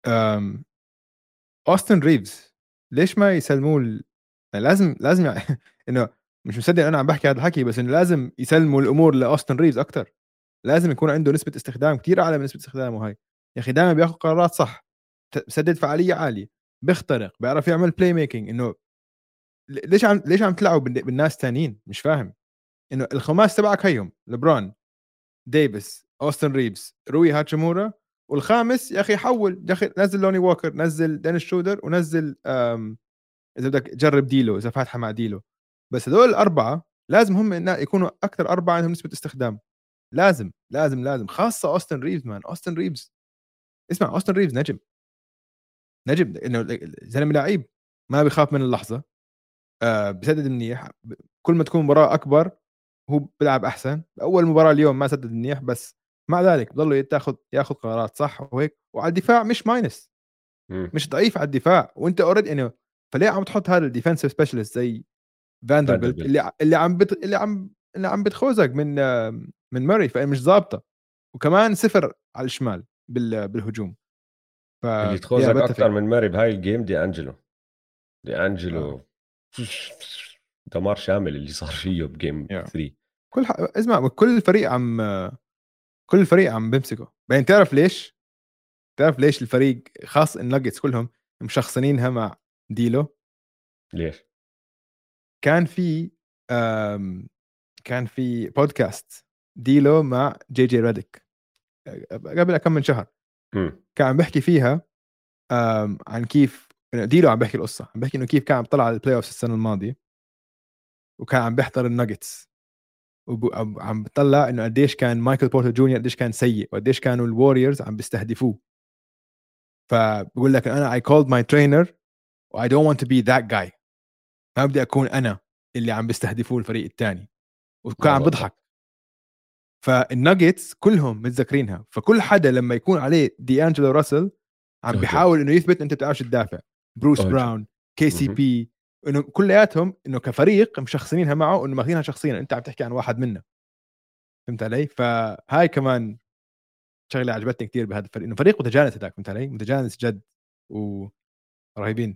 S1: اوستن ريفز ليش ما يسلموه يعني لازم انه مش مصدق انا عم بحكي هذا الحكي، بس انه لازم يسلموا الامور لاوستن ريفز اكتر. لازم يكون عنده نسبه استخدام كتير اعلى من نسبه استخدامه هاي. يا اخي دائما بياخذ قرارات صح، بسدد فعاليه عاليه، بيخترق، بيعرف يعمل بلاي ميكينج. انه ليش عم تلعبوا بالناس تانيين؟ مش فاهم. انه الخماس تبعك هيهم لبران، ديفيس، اوستن ريفز، روي هاتشيمورا، والخامس يا اخي حول، يا اخي نزل لوني ووكر، نزل دينيس شودر، ونزل اذا بدك جرب ديلو اذا فاتحه مع ديلو. بس هذول الاربعه لازم هم يكونوا اكثر اربعه عندهم نسبه استخدام. لازم خاصه اوستن ريفز. مان اوستن ريفز، اسمع اوستن ريفز نجم، نجم انه زلمه لعيب، ما بيخاف من اللحظه، بسدد منيح. كل ما تكون مباراه اكبر هو بيلعب احسن. اول مباراه اليوم ما سدد منيح، بس مع ذلك بضله ياخذ قرارات صح وهيك. وعلى الدفاع مش ماينس،
S2: مم.
S1: مش ضعيف على الدفاع. وانت اوريدي انه فليه عم تحط هذا الديفنسيف سبيشالست زي فاندربلت
S2: فاندربيلت.
S1: اللي عم بتخوزك من ماري، فهي مش ظابطه. وكمان صفر على الشمال بالهجوم. ف
S2: اللي
S1: يا
S2: تخوزك
S1: بتفق.
S2: اكثر من ماري بهاي الجيم دي انجلو. دي
S1: آه.
S2: انجلو دمار شامل اللي صار فيه بجيم
S1: يا
S2: 3.
S1: اسمع، كل الفريق عم بيمسكه. بعدين تعرف ليش الفريق خاص الناجتس كلهم مشخصنينها مع ديلو؟
S2: ليش؟
S1: كان في آم، كان في بودكاست ديلو مع جي ريديك قبل كم من شهر.
S2: مم.
S1: كان عم بحكي فيها عن كيف ديلو عم بحكي القصه، عم بحكي انه كيف كان عم طلع على البلاي اوف السنه الماضيه، وكان عم بيحضر الناجتس، وعم بطلع انه قديش كان مايكل بورتر جونيور قديش كان سيء، وقديش كانوا الواريورز عم بيستهدفوه. فبقول لك انا I called my trainer و I don't want to be that guy. ما بدي اكون انا اللي عم بيستهدفوه الفريق الثاني. وكان
S2: ما
S1: عم بضحك.
S2: زبط.
S1: فالناجتس كلهم متذكرينها. فكل حدا لما يكون عليه دي انجلو راسل عم
S2: اهجم.
S1: بيحاول انه يثبت انت بتعرفش تدافع. بروس
S2: اهجم.
S1: براون، كي سي
S2: مهم.
S1: بي، انه كلياتهم انه كفريق مشخصنينها معه، انه ماخذينها شخصيا انت عم تحكي عن واحد منا. فهمت علي؟ فهاي كمان شغله عجبتني كثير بهذا الفريق، انه فريق متجانس هذاك. فهمت علي؟ متجانس جد ورهيبين.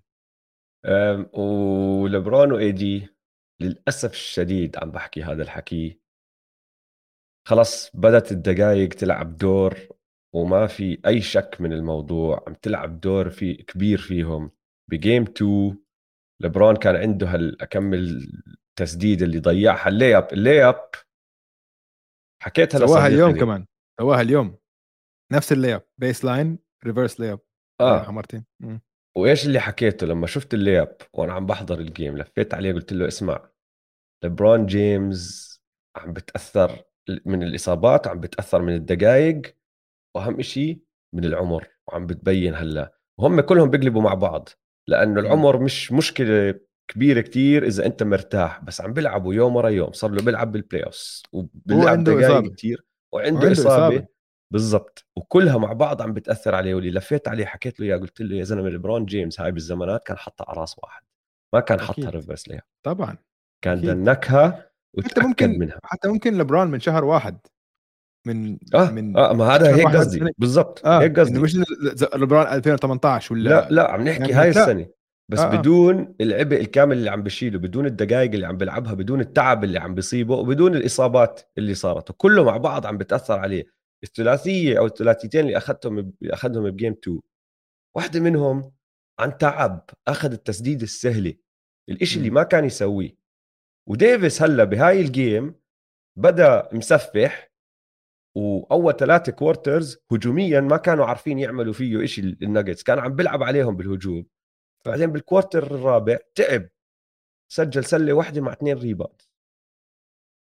S2: ولبرون واي دي للاسف الشديد عم بحكي هذا الحكي، خلص بدت الدقائق تلعب دور، وما في أي شك من الموضوع عم تلعب دور في كبير فيهم. بجيم 2 لبرون كان عنده أكمل تسديد اللي ضيعها، اللياب حكيتها
S1: سواها
S2: لصديقي
S1: اليوم
S2: لي.
S1: كمان، سواها اليوم نفس اللياب، بيس لاين ريفرس لياب، ضيعها
S2: اه،
S1: مرتين.
S2: وايش اللي حكيته لما شفت اللياب وانا عم بحضر الجيم؟ لفيت عليه قلت له اسمع، لبرون جيمس عم بتأثر من الإصابات، عم بتأثر من الدقائق، واهم إشي من العمر، وعم بتبين هلا. وهم كلهم بيقلبوا مع بعض، لانه
S1: مم.
S2: العمر مش مشكله كبيره كتير اذا انت مرتاح. بس عم بيلعبوا يوم ورا يوم، صار له بيلعب بالبلاي اوف
S1: هو
S2: وبيلعب
S1: عنده
S2: دقائق
S1: إصابة،
S2: كتير، وعنده
S1: وعنده
S2: اصابه.
S1: إصابة.
S2: بالضبط، وكلها مع بعض عم بتاثر عليه. واللي لفيت عليه حكيت له، يا قلت له يا زلمه، ليبرون جيمس هاي بالزمانات كان حطها على راس واحد، ما كان حطها
S1: أكيد
S2: ريفرس ليها،
S1: طبعا.
S2: كان
S1: أكيد.
S2: دنكها
S1: حتى
S2: وتاكد
S1: ممكن
S2: منها.
S1: حتى ممكن لبران من شهر واحد، من من
S2: ما هذا
S1: شهر
S2: هيك
S1: واحد هذا
S2: قصدي،
S1: السنة.
S2: بالضبط هيك
S1: انه
S2: قصدي.
S1: مش لبران 2018
S2: لا
S1: ولا
S2: لا، عم نحكي هاي
S1: الثمانينات، لا.
S2: السنة، بس
S1: اه
S2: بدون العبء الكامل اللي عم بشيله، بدون الدقائق اللي عم بلعبها، بدون التعب اللي عم بيصيبه، وبدون الإصابات اللي صارت، وكله مع بعض عم بتأثر عليه. الثلاثية أو الثلاثيتين اللي أخذهم بجيم 2، واحدة منهم عن تعب، أخذ التسديد السهلة، الإشي اللي
S1: امم
S2: ما كان يسويه. وديفيس هلا بهاي الجيم بدأ مسفح، واول 3 كوارترز هجوميا ما كانوا عارفين يعملوا فيه إشي. الناجتس كان عم بيلعب عليهم بالهجوم.
S1: صح.
S2: بعدين بالكوارتر الرابع تعب، سجل سله واحده مع 2 ريباوند.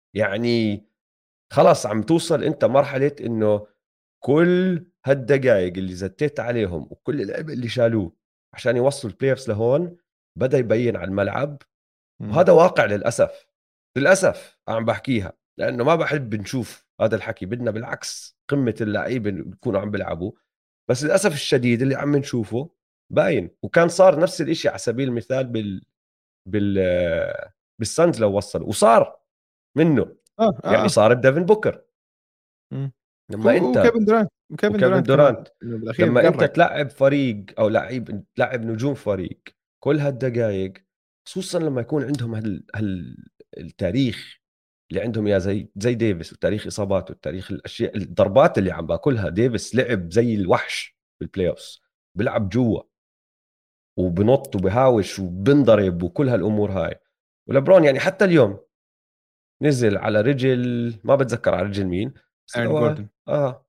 S2: يعني خلاص عم توصل انت مرحله انه كل هالدقائق اللي زتيت عليهم وكل اللعب اللي شالوه عشان يوصلوا البلاي اوفز لهون بدا يبين على الملعب.
S1: مم.
S2: وهذا واقع للاسف. للاسف عم بحكيها لانه ما بحب نشوف هذا الحكي، بدنا بالعكس قمه اللعيبه بيكونوا عم بيلعبوا. بس للاسف الشديد اللي عم نشوفه باين. وكان صار نفس الاشي على سبيل المثال بال بالسانز لو وصل وصار منه.
S1: اه اه
S2: يعني
S1: اه.
S2: صار بديفن بوكر
S1: مم.
S2: لما انت،
S1: وكيفن دورانت، وكيفن
S2: وكيفن
S1: دورانت كمان
S2: دورانت
S1: إنه بالاخير
S2: لما انت
S1: مقرب.
S2: تلعب فريق او تلعب نجوم فريق كل هالدقائق، خصوصا لما يكون عندهم التاريخ اللي عندهم يا زي ديفيس، وتاريخ اصاباته، وتاريخ الاشياء الضربات اللي عم باكلها. ديفيس لعب زي الوحش بالبلاي اوفز، بيلعب جوا وبنط وبهاوش وبنضرب وكل هالامور هاي. ولبرون يعني حتى اليوم نزل على رجل، ما بتذكر على رجل مين، بس اللي
S1: ايرن
S2: هو
S1: جوردن.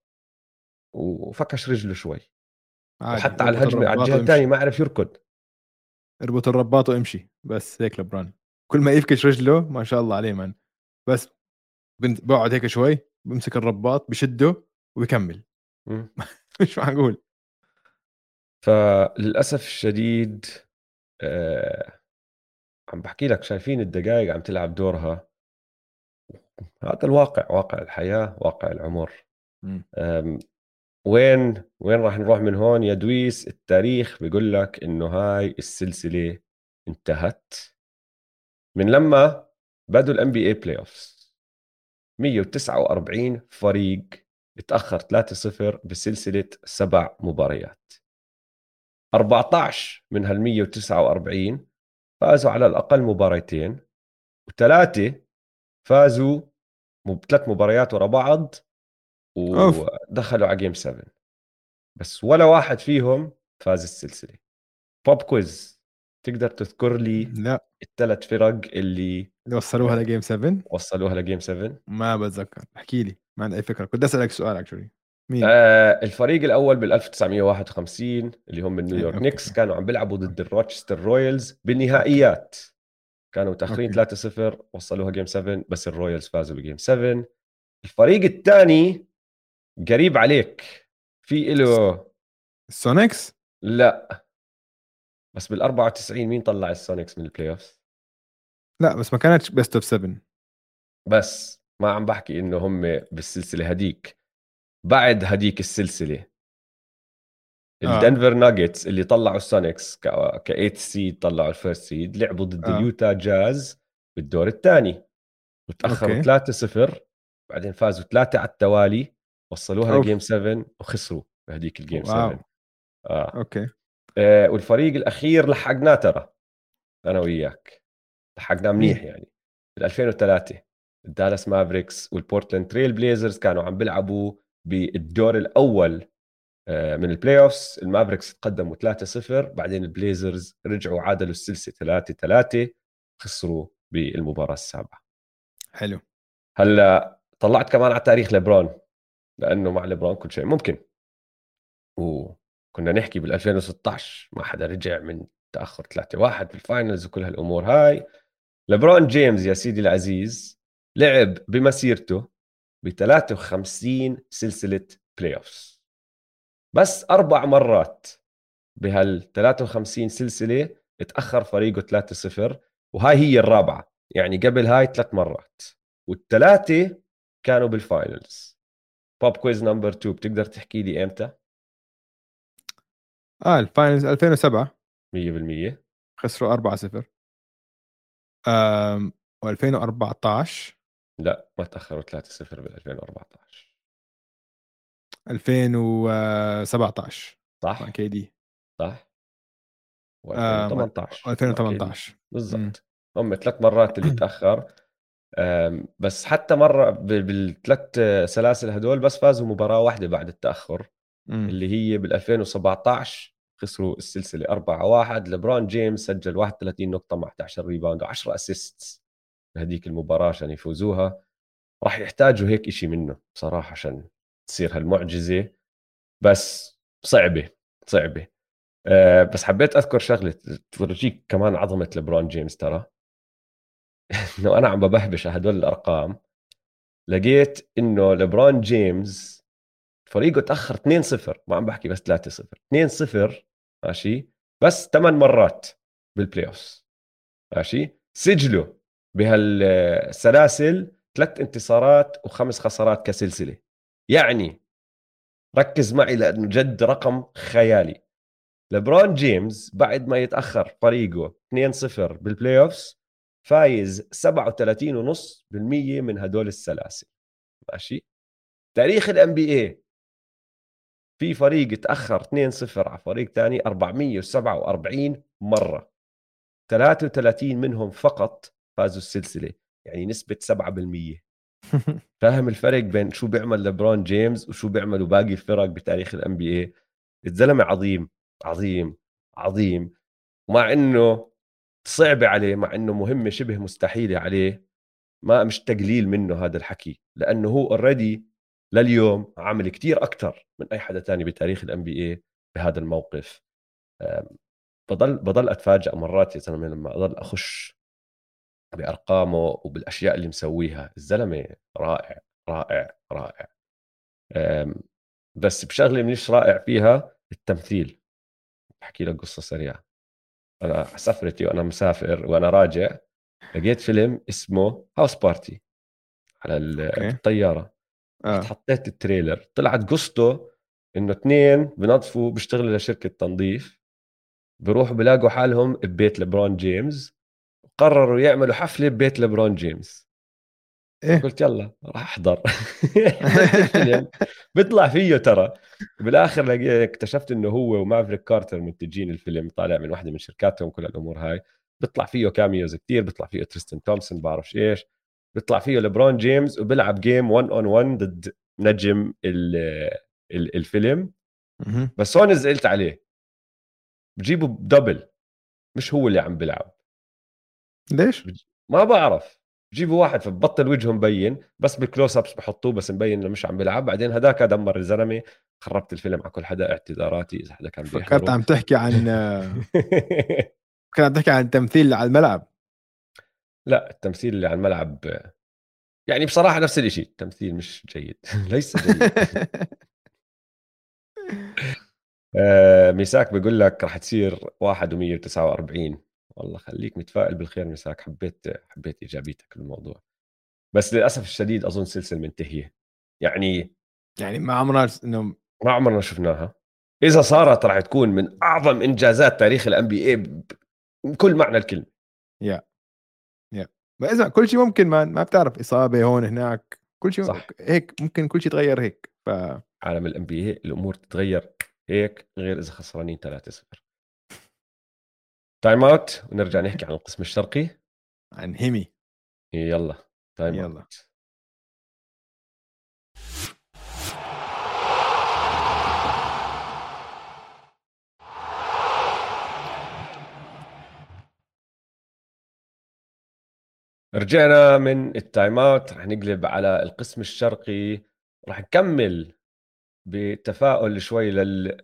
S2: وفكش رجله شوي.
S1: عادي،
S2: وحتى على
S1: اربط
S2: الهجمه على
S1: الرباط
S2: الجهه الثانيه
S1: وامشي.
S2: ما عرف يركض.
S1: اربط الرباط وامشي، بس هيك لبران كل ما يفكش رجله ما شاء الله عليه من. بس بقعد هيك شوي، بمسك الرباط بشده وبكمل.
S2: مم.
S1: مش معقول.
S2: فللاسف الشديد عم بحكي لك شايفين الدقائق عم تلعب دورها. هذا الواقع، واقع الحياه، واقع العمر.
S1: مم.
S2: أم، وين راح نروح من هون يا دويس؟ التاريخ بيقول لك انه هاي السلسله انتهت من لما بدوا الان بي اي بلاي اوفز. 149 فريق اتاخر 3-0 بسلسله 7 مباريات. 14 من هال 149 فازوا على الاقل مباراتين، وثلاثه فازوا 3 مباريات ورا بعض
S1: اوف.
S2: ودخلوا على جيم 7. بس ولا واحد فيهم فاز السلسله. بوب كويز، تقدر تذكر لي
S1: لا،
S2: ال3 فرق اللي
S1: اللي وصلوها لجيم 7
S2: وصلوها لجيم 7؟
S1: ما بتذكر، احكي لي، ما عندي اي فكره. كنت اسالك سؤال اكشولي. مين؟
S2: الفريق الاول بال 1951 اللي هم النيويورك
S1: اوكي
S2: نيكس، كانوا عم بيلعبوا ضد
S1: اوكي
S2: الروتشستر رويالز
S1: اوكي
S2: بالنهائيات. كانوا متاخرين
S1: اوكي.
S2: 3-0 وصلوها جيم 7 بس الرويالز فازوا بجيم 7. الفريق الثاني قريب عليك، في له.
S1: السونيكس.
S2: لا، بس بال 94 مين طلع السونيكس من البلاي اوف؟
S1: لا بس ما كانتش بيست اوف 7.
S2: بس ما عم بحكي انه هم بالسلسله هديك، بعد هديك السلسله
S1: اه
S2: الدنفر ناجتس اللي طلعوا السونيكس ك 8 سيد، طلعوا الفيرست سيد، لعبوا ضد
S1: اه
S2: اليوتا جاز بالدور الثاني وتاخروا
S1: اوكي.
S2: 3-0. بعدين فازوا 3 على التوالي، وصلوها
S1: اوف.
S2: لجيم 7 وخسروا بهديك الجيم
S1: واو.
S2: 7. آه.
S1: اوكي.
S2: والفريق الاخير لحقناه ترى انا وياك، لحقناه منيح
S1: مين؟
S2: يعني. بال 2003 الدالاس مافريكس والبورتلاند تريل بليزرز كانوا عم بيلعبوا بالدور الاول من البلاي اوفز. المافريكس تقدموا 3-0، بعدين البليزرز رجعوا عادلوا السلسله 3-3، خسروا بالمباراه السابعه.
S1: حلو.
S2: هلا طلعت كمان على تاريخ ليبرون، لانه مع ليبرون كل شيء ممكن. وكنا نحكي بال 2016 ما حدا رجع من تاخر 3-1 بالفاينلز وكل هالامور هاي. ليبرون جيمس يا سيدي العزيز لعب بمسيرته ب 53 سلسله بلاي اوفز، بس 4 مرات بهال 53 سلسله اتاخر فريقه 3-0، وهاي هي الرابعه. يعني قبل هاي 3 مرات، والثلاثه كانوا بالفاينلز. بوب كويز نمبر 2، بتقدر تحكي لي امتى؟
S1: الفاينلز 2007
S2: 100%.
S1: خسروا 4-0. و2014
S2: لا، ما تاخروا 3-0 بال 2014.
S1: 2017 مع
S2: صح.
S1: كي دي.
S2: صح.
S1: آم،
S2: و2018 مع كيدي.
S1: 2018. امم.
S2: بالضبط. هم 3 مرات اللي تاخر. بس حتى مره بالثلاث سلاسل هدول بس فازوا مباراه واحده بعد التاخر،
S1: امم.
S2: اللي هي بال 2017 خسروا السلسله 4-1. لبرون جيمس سجل 31 نقطه مع 11 ريباوند و10 اسيست بهديك المباراه عشان يفوزوها. راح يحتاجوا هيك إشي منه بصراحه عشان تصير هالمعجزه، بس صعبه، صعبه. بس حبيت اذكر شغله تورجيك كمان عظمه لبرون جيمس ترى. انه انا عم ببهبش على هدول الارقام. لقيت انه ليبرون جيمس فريقه تاخر 2-0، ما عم بحكي بس 3-0، 2-0 ماشي، بس 8 مرات بالبلاي اوف ماشي. سجله بهالسلاسل 3 انتصارات و5 خسارات كسلسله. يعني ركز معي لانه جد رقم خيالي. لبرون جيمس بعد ما يتاخر فريقه 2-0 بالبلاي اوف فايز 37.5% من هدول السلاسل ماشي. تاريخ الان بي اي في فريق تاخر 2-0 على فريق ثاني 447 مره، 33 منهم فقط فازوا السلسله، يعني نسبه 7%. فاهم الفرق بين شو بيعمل لبرون جيمس وشو بيعملوا باقي الفرق بتاريخ الان بي اي؟ الزلمه عظيم عظيم عظيم. ومع انه صعبة عليه، مع انه مهمة شبه مستحيلة عليه، ما مش تقليل منه هذا الحكي، لانه هو اوريدي لليوم عامل كتير اكثر من اي حدا تاني بتاريخ الان بي اي بهذا الموقف. أم، بضل اتفاجئ مرات يا زلمه لما اضل اخش بارقامه وبالاشياء اللي مسويها. الزلمه رائع رائع رائع. أم، بس بشغله مش رائع فيها التمثيل. بحكي لك قصه سريعه. انا سفرتي وانا مسافر وانا راجع لقيت فيلم اسمه هاوس بارتي على
S1: اوكي.
S2: بالطياره. رحت
S1: اه.
S2: حطيت التريلر، طلعت قصته انه اثنين بنظفوا بيشتغلوا لشركه تنظيف، بيروحوا بلاقوا حالهم ببيت لبرون جيمس، قرروا يعملوا حفله ببيت لبرون جيمس.
S1: ايه.
S2: قلت يلا راح احضر. حضرت الفيلم. بيطلع فيه ترى بالاخر اكتشفت انه هو ومافريك كارتر منتجين الفيلم، طالع من واحده من شركاتهم، كل الامور هاي. بيطلع فيه كاميوز كتير، بيطلع فيه تريستن تومسون بعرفش ايش، بيطلع فيه لبرون جيمس وبيلعب جيم 1 اون 1 ضد نجم الفيلم.
S1: مهم.
S2: بس هون زعلت عليه، بجيبوا دبل، مش هو اللي عم بيلعب.
S1: ليش؟
S2: ما بعرف، بجيبوا واحد فبطل وجهه مبين، بس بالكلوز ابس بحطوه بس مبين انه مش عم بيلعب. بعدين هداك دمر الزلمه. خربت الفيلم على كل حدا، اعتذاراتي اذا حدا كان
S1: فكرت
S2: بيحضره.
S1: عم تحكي عن كنت عم تحكي عن التمثيل اللي على الملعب.
S2: لا، التمثيل اللي على الملعب يعني بصراحه نفس الشيء، التمثيل مش جيد. ليس جيد. ميساك بيقول لك راح تصير 1 و149. والله خليك متفائل بالخير ميساك، حبيت ايجابيتك بالموضوع. بس للاسف الشديد اظن سلسله منتهيه يعني.
S1: يعني ما عمرنا انه
S2: ما عمرنا شفناها. اذا صارت راح تكون من اعظم انجازات تاريخ الان بي اي بكل معنى الكلمه.
S1: يا يا ما اسمع، كل شيء ممكن، ما بتعرف، اصابه هون هناك، كل شيء
S2: صح.
S1: هيك ممكن، كل شيء يتغير هيك
S2: عالم الان بي اي الامور تتغير هيك، غير اذا خسرانين 3-0. تايم اوت ونرجع نحكي عن القسم الشرقي.
S1: انهمي.
S2: يلا تايم
S1: يلا.
S2: اوت. رجعنا من التايم اوت، رح نقلب على القسم الشرقي. رح نكمل بتفاؤل شوي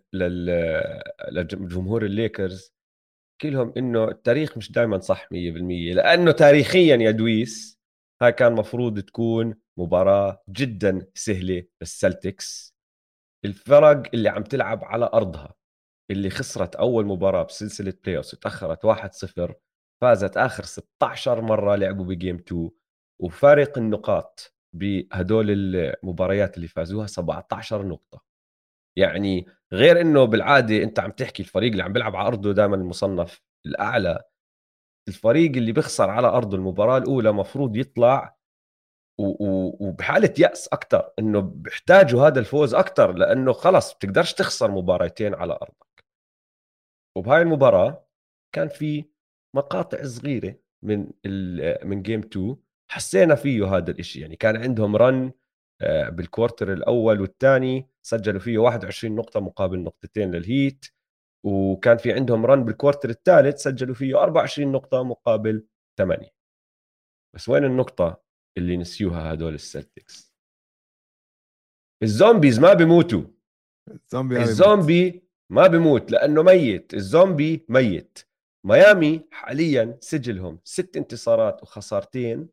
S2: لجمهور الليكرز. كلهم انه التاريخ مش دائما صح 100%، لانه تاريخيا يا دويس هاي كان مفروض تكون مباراة جدا سهلة للسلتكس. الفرق اللي عم تلعب على ارضها، اللي خسرت اول مباراة بسلسلة بلاي اوف وتاخرت 1-0، فازت اخر 16 مرة لعبوا بجيم 2، وفارق النقاط بهدول المباريات اللي فازوها 17 نقطة. يعني غير انه بالعاده انت عم تحكي الفريق اللي عم بيلعب على ارضه دائما المصنف الاعلى، الفريق اللي بيخسر على ارضه المباراه الاولى مفروض يطلع وبحاله يأس اكثر، انه بيحتاجوا هذا الفوز اكثر، لانه خلص بتقدرش تخسر مباراتين على ارضك. وبهاي المباراه كان في مقاطع صغيره من جيم 2 حسينا فيه هذا الاشي. يعني كان عندهم رن بالكوارتر الاول والثاني سجلوا فيه 21 نقطه مقابل نقطتين للهيت، وكان في عندهم رن بالكوارتر الثالث سجلوا فيه 24 نقطه مقابل 8. بس وين النقطه اللي نسيوها هدول السلتكس؟ الزومبيز ما بيموتوا.
S1: الزومبي ما بيموت.
S2: الزومبي ما بيموت لانه ميت، الزومبي ميت. ميامي حاليا سجلهم 6 انتصارات وخسارتين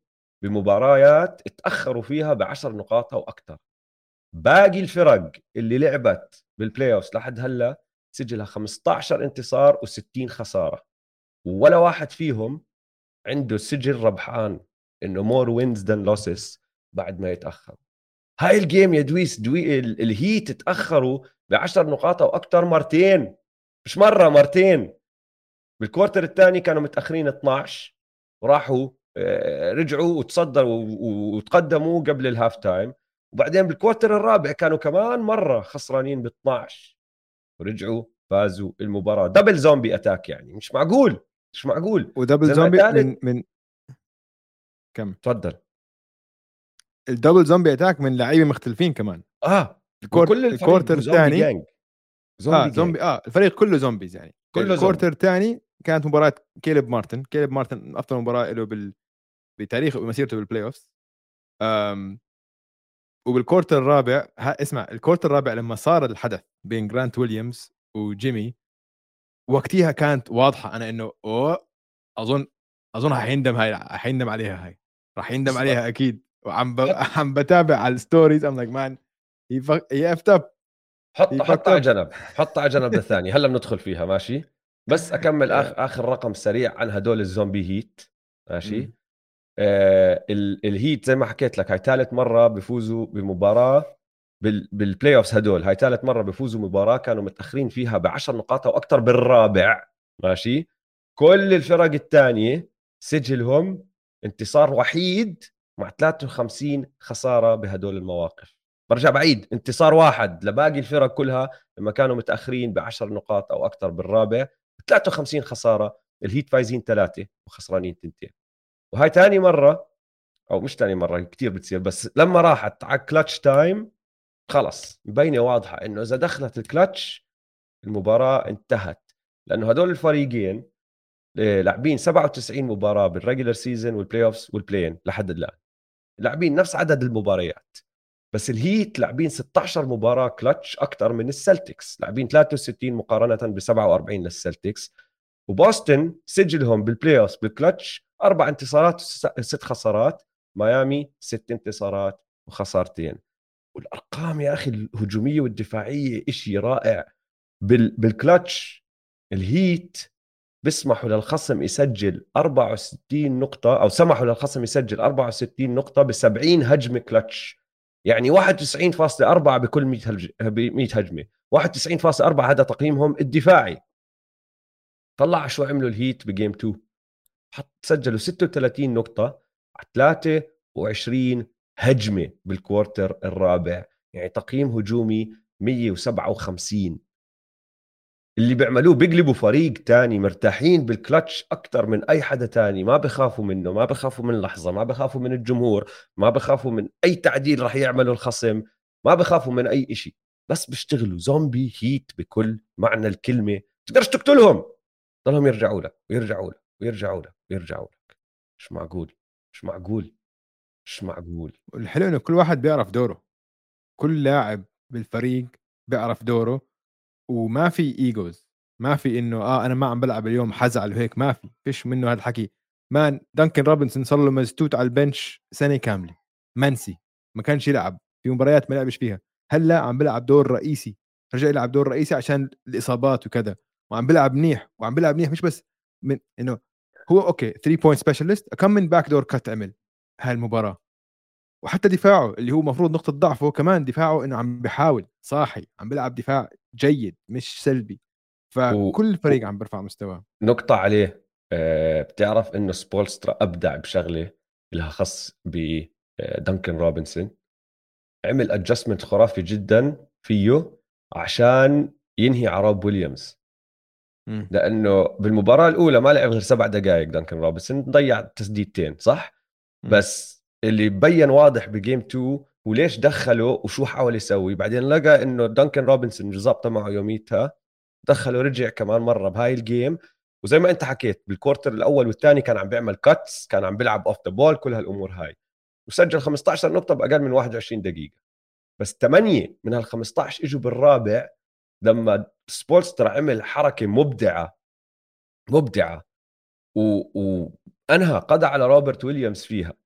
S2: بمباريات اتأخروا فيها ب10 نقاط أو أكثر. باقي الفرق اللي لعبت بالبلاي اوف لحد هلا سجلها 15 انتصار و60 خسارة، ولا واحد فيهم عنده سجل ربحان، انه مور وينز ذان لوسز بعد ما يتأخر. هاي الجيم يا دويس الهيت تأخروا ب10 نقاط أو أكثر مرتين، مش مرة، مرتين. بالكوارتر الثاني كانوا متأخرين 12 وراحوا رجعوا وتصدروا وتقدموا قبل الهاف تايم، وبعدين بالكوارتر الرابع كانوا كمان مرة خسرانين ب 12 ورجعوا فازوا المباراة. دبل زومبي أتاك، يعني مش معقول، مش معقول.
S1: ودبل
S2: زي ما
S1: زومبي
S2: قالت.
S1: من كم
S2: تفضل.
S1: الدبل زومبي اتاك من لاعبين مختلفين كمان.
S2: وكل الفريق
S1: الكورتر
S2: هو زومبي
S1: الثاني
S2: جانج، زومبي جانج،
S1: زومبي الفريق كله زومبيز يعني.
S2: كله زومبي.
S1: الكورتر الثاني كانت مباراة كيليب مارتن افضل مباراة له بتاريخه ومسيرته بالبلاي اوف. وبالكورتر الرابع اسمع، الكورتر الرابع لما صار الحدث بين جرانت ويليامز وجيمي، وقتها كانت واضحة أنا إنه أظن حيندم عليها هاي، راح يندم عليها أكيد.
S2: حط
S1: عم بتابع على الستوريز ام لايك مان هي افت اب هي
S2: حط
S1: فكت
S2: على
S1: اب.
S2: جنب، حط على جنب للثاني، هلا بندخل فيها ماشي. بس اكمل اخر رقم سريع عن هدول الزومبي هيت. ماشي. الهيت زي ما حكيت لك هاي ثالث مره بيفوزوا بمباراه بالبلاي اوفز. هدول هاي ثالث مره بيفوزوا مباراه كانوا متاخرين فيها ب10 نقاط او اكثر بالرابع. ماشي. كل الفرق الثانيه سجلهم انتصار وحيد مع 53 خساره بهدول المواقف. برجع بعيد، انتصار واحد لباقي الفرق كلها لما كانوا متاخرين ب10 نقاط او اكثر بالرابع، 53 خساره. الهيت فايزين 3 وخسرانين 2. وهاي تاني مرة، أو مش تاني مرة، كتير بتصير، بس لما راحت على كلاتش تايم خلص مبينة واضحة إنه إذا دخلت الكلاتش المباراة انتهت. لأنه هدول الفريقين لاعبين 97 مباراة بالريجلر سيزون والبلاي أوفس والبلاين لحد الآن، لاعبين نفس عدد المباريات. بس الهيت لاعبين 16 مباراة كلاتش أكثر من السلتكس، لاعبين 63 مقارنة ب 47 للسلتكس. وبوسطن سجلهم بالبلاي اوف بالكلتش 4 انتصارات و6 خسارات، ميامي 6 انتصارات وخسارتين. والارقام يا اخي الهجوميه والدفاعيه إشي رائع. بالكلتش الهيت بيسمحوا للخصم يسجل 64 نقطة، أو سمحوا للخصم يسجل 64 نقطة ب 70 هجمة كلتش. يعني 91.4 بكل 100 هجمة. 91.4 هذا تقييمهم الدفاعي. طلع شو عملوا الهيت بجيم 2. سجلوا 36 نقطة على 23 هجمة بالكوارتر الرابع، يعني تقييم هجومي 157. اللي بيعملوه بيقلبوا فريق تاني مرتاحين بالكلتش أكتر من أي حدا تاني. ما بخافوا منه، ما بخافوا من لحظة، ما بخافوا من الجمهور، ما بخافوا من أي تعديل رح يعمله الخصم، ما بخافوا من أي إشي. بس بيشتغلوا زومبي هيت بكل معنى الكلمة. تقدرش تقتلهم، ضلهم يرجعوا لك ويرجعوا لك ويرجعوا لك ويرجعوا لك. مش معقول، مش معقول، مش معقول.
S1: والحلو انه كل واحد بيعرف دوره، كل لاعب بالفريق بيعرف دوره، وما في ايجوز، ما في انه انا ما عم بلعب اليوم حزعل وهيك، ما فيش منه هذا الحكي. مان دانكن روبنسون صار له مزتوت على البنش سنه كامله، منسي، ما كانش يلعب في مباريات ما لعبش فيها. هلا عم بلعب دور رئيسي، رجع يلعب دور رئيسي عشان الاصابات وكذا، وعم بلعب منيح، وعم بلعب منيح. مش بس من انه هو اوكي 3 بوينت سبيشالست، كم من باك دور كات عمل هاي المباراه. وحتى دفاعه اللي هو مفروض نقطة ضعفه، كمان دفاعه انه عم بيحاول صاحي، عم بيلعب دفاع جيد مش سلبي. فكل الفريق عم بيرفع مستواه.
S2: ونقطة عليه، بتعرف انه سبولسترا ابدع بشغلة لها خص بدانكن روبنسون. عمل ادجستمنت خرافي جدا فيه عشان ينهي على روب ويليامز.
S1: مم.
S2: لانه بالمباراة الاولى ما لعب غير 7 دقائق دانكن روبنسون، ضيع تسديدتين صح.
S1: مم.
S2: بس اللي بين واضح بجيم 2 وليش دخله وشو حاول يسوي. بعدين لقى انه دانكن روبنسون ظابطه معه يوميتها، دخله رجع كمان مره بهاي الجيم. وزي ما انت حكيت بالكورتر الاول والثاني كان عم بيعمل كاتس، كان عم بيلعب اوف ذا بول، كل هالامور هاي. وسجل 15 نقطه باقل من 21 دقيقه. بس 8 من هال 15 اجوا بالرابع، لما سبولستر عمل حركه مبدعه مبدعه وانهى قضى على روبرت ويليامز فيها.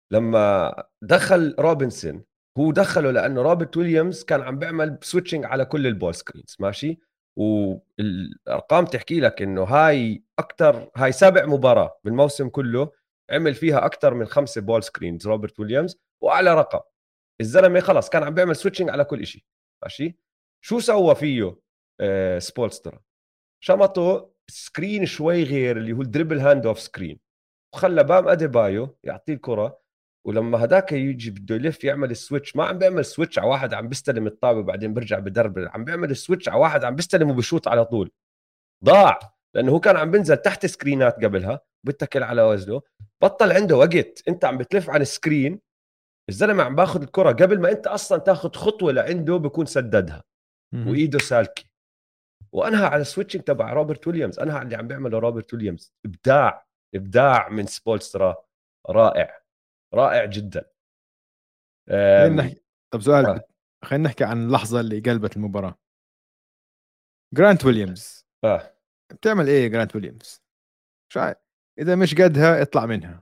S2: لما دخل روبنسون، هو دخله لانه روبرت ويليامز كان عم بيعمل سويتشنج على كل البول سكرينز ماشي. والارقام تحكي لك انه هاي سابع مباراه بالموسم كله عمل فيها اكثر من 5 بول سكرينز روبرت ويليامز، واعلى رقم. الزلمه خلص كان عم بيعمل سويتشنج على كل شيء ماشي. شو سوى فيه سبولسترا؟ شمطه سكرين شوي غير اللي هو الدريبل هاند اوف سكرين، وخلى بام اديبايو يعطيه الكره. ولما هداك يجي بده يلف يعمل السويتش، ما عم بيعمل سويتش على واحد عم بيستلم الطابه وبعدين برجع بدرب، عم بيعمل السويتش على واحد عم بيستلم وبشوط على طول. ضاع لانه هو كان عم بنزل تحت سكرينات قبلها بيتكل على وزنه، بطل عنده وقت. انت عم بتلف على السكرين، الزلمه عم باخذ الكره قبل ما انت اصلا تاخذ خطوه لعنده بكون سددها وايده سالكه. وانهى على السويتشنج تبع روبرت ويليامز، انهى على اللي عم بيعمله روبرت ويليامز. ابداع، ابداع من سبولسترا، رائع، رائع جدا.
S1: خلينا
S2: أم...
S1: نحكي. طب سؤال
S2: آه.
S1: خلينا نحكي عن اللحظه اللي قلبت المباراه. جرانت ويليامز
S2: آه.
S1: بتعمل ايه جرانت ويليامز؟ مش عارف. اذا مش قدها اطلع منها.